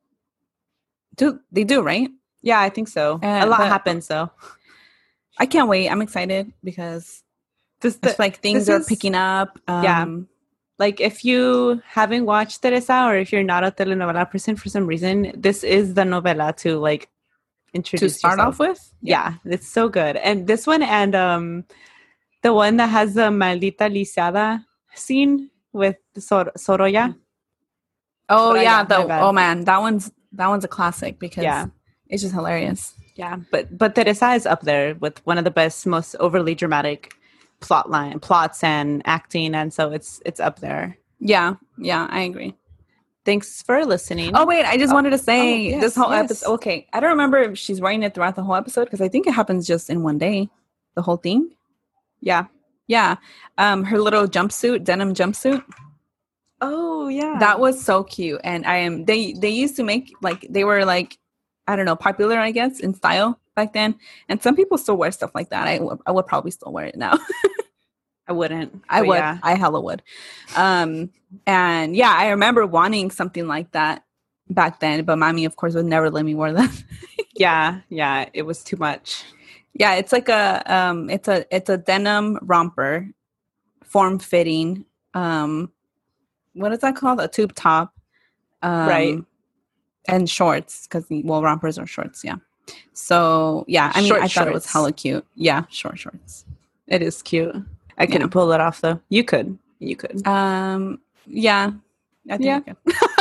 Speaker 4: they do, right?
Speaker 3: Yeah, I think so. A lot happens, though.
Speaker 4: I can't wait. I'm excited because it's like things are picking up.
Speaker 3: Like if you haven't watched Teresa or if you're not a telenovela person for some reason, this is the novela to like introduce
Speaker 4: to start
Speaker 3: yourself.
Speaker 4: Off with.
Speaker 3: Yeah, it's so good. And this one and the one that has the Maldita Lisiada scene with Sorolla.
Speaker 4: Oh yeah, oh man, that one's a classic because it's just hilarious.
Speaker 3: Yeah, but Teresa is up there with one of the best, most overly dramatic plots and acting, and so it's up there.
Speaker 4: Yeah, I agree.
Speaker 3: Thanks for listening.
Speaker 4: Oh wait, I just wanted to say this whole episode. Okay, I don't remember if she's writing it throughout the whole episode because I think it happens just in one day, the whole thing.
Speaker 3: Yeah.
Speaker 4: Her little jumpsuit, denim jumpsuit.
Speaker 3: Oh yeah,
Speaker 4: that was so cute. And they used to make like they were like I don't know popular I guess in style back then. And some people still wear stuff like that. I would probably still wear it now.
Speaker 3: I wouldn't.
Speaker 4: I would. Yeah. I hella would. And yeah, I remember wanting something like that back then, but mommy, of course, would never let me wear that.
Speaker 3: Yeah, it was too much.
Speaker 4: Yeah, it's like it's a denim romper, form fitting. What is that called? A tube top,
Speaker 3: right?
Speaker 4: And shorts because rompers are shorts. Yeah. So yeah, I mean, I thought it was hella cute. Yeah, short shorts.
Speaker 3: It is cute. I couldn't pull it off though. You could.
Speaker 4: Yeah. I think I could.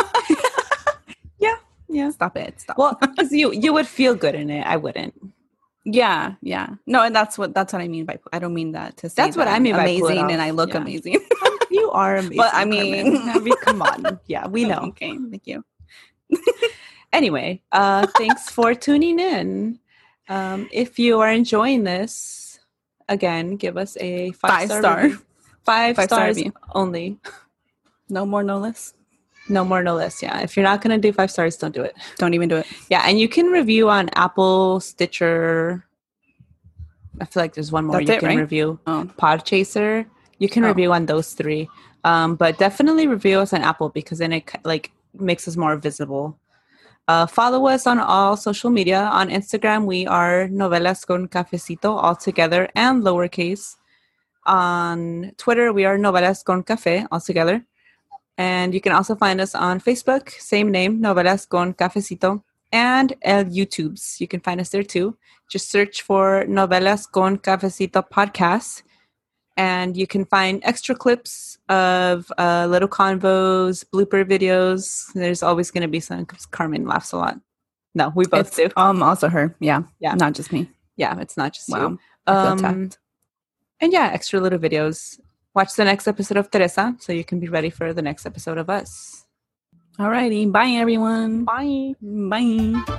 Speaker 3: Yeah.
Speaker 4: Stop it.
Speaker 3: Well, because you would feel good in it. I wouldn't.
Speaker 4: Yeah. No, and that's what I mean by. I don't mean that to say
Speaker 3: that's what I mean by
Speaker 4: amazing, and I look amazing.
Speaker 3: You are amazing.
Speaker 4: But I mean,
Speaker 3: come on. Yeah, we know.
Speaker 4: Okay, thank you.
Speaker 3: Anyway, thanks for tuning in. If you are enjoying this, again, give us a 5-star review. 5 stars review. Only.
Speaker 4: No more, no less.
Speaker 3: No more, no less. Yeah. If you're not going to do 5 stars, don't do it.
Speaker 4: Don't even do it.
Speaker 3: Yeah. And you can review on Apple, Stitcher. I feel like there's one more you can review. Podchaser. You can review on those 3. But definitely review us on Apple because then it like makes us more visible. Follow us on all social media. On Instagram, we are Novelas con Cafecito, all together and lowercase. On Twitter, we are Novelas con Café, all together. And you can also find us on Facebook, same name, Novelas con Cafecito, and YouTubes. You can find us there too. Just search for Novelas con Cafecito podcast. And you can find extra clips of little convos, blooper videos. There's always going to be some because Carmen laughs a lot. No, we both do.
Speaker 4: Also her. Yeah. Not just me.
Speaker 3: Yeah, it's not just you.
Speaker 4: I feel attacked.
Speaker 3: And yeah, extra little videos. Watch the next episode of Teresa so you can be ready for the next episode of us.
Speaker 4: Alrighty. Bye, everyone.
Speaker 3: Bye.
Speaker 4: Bye.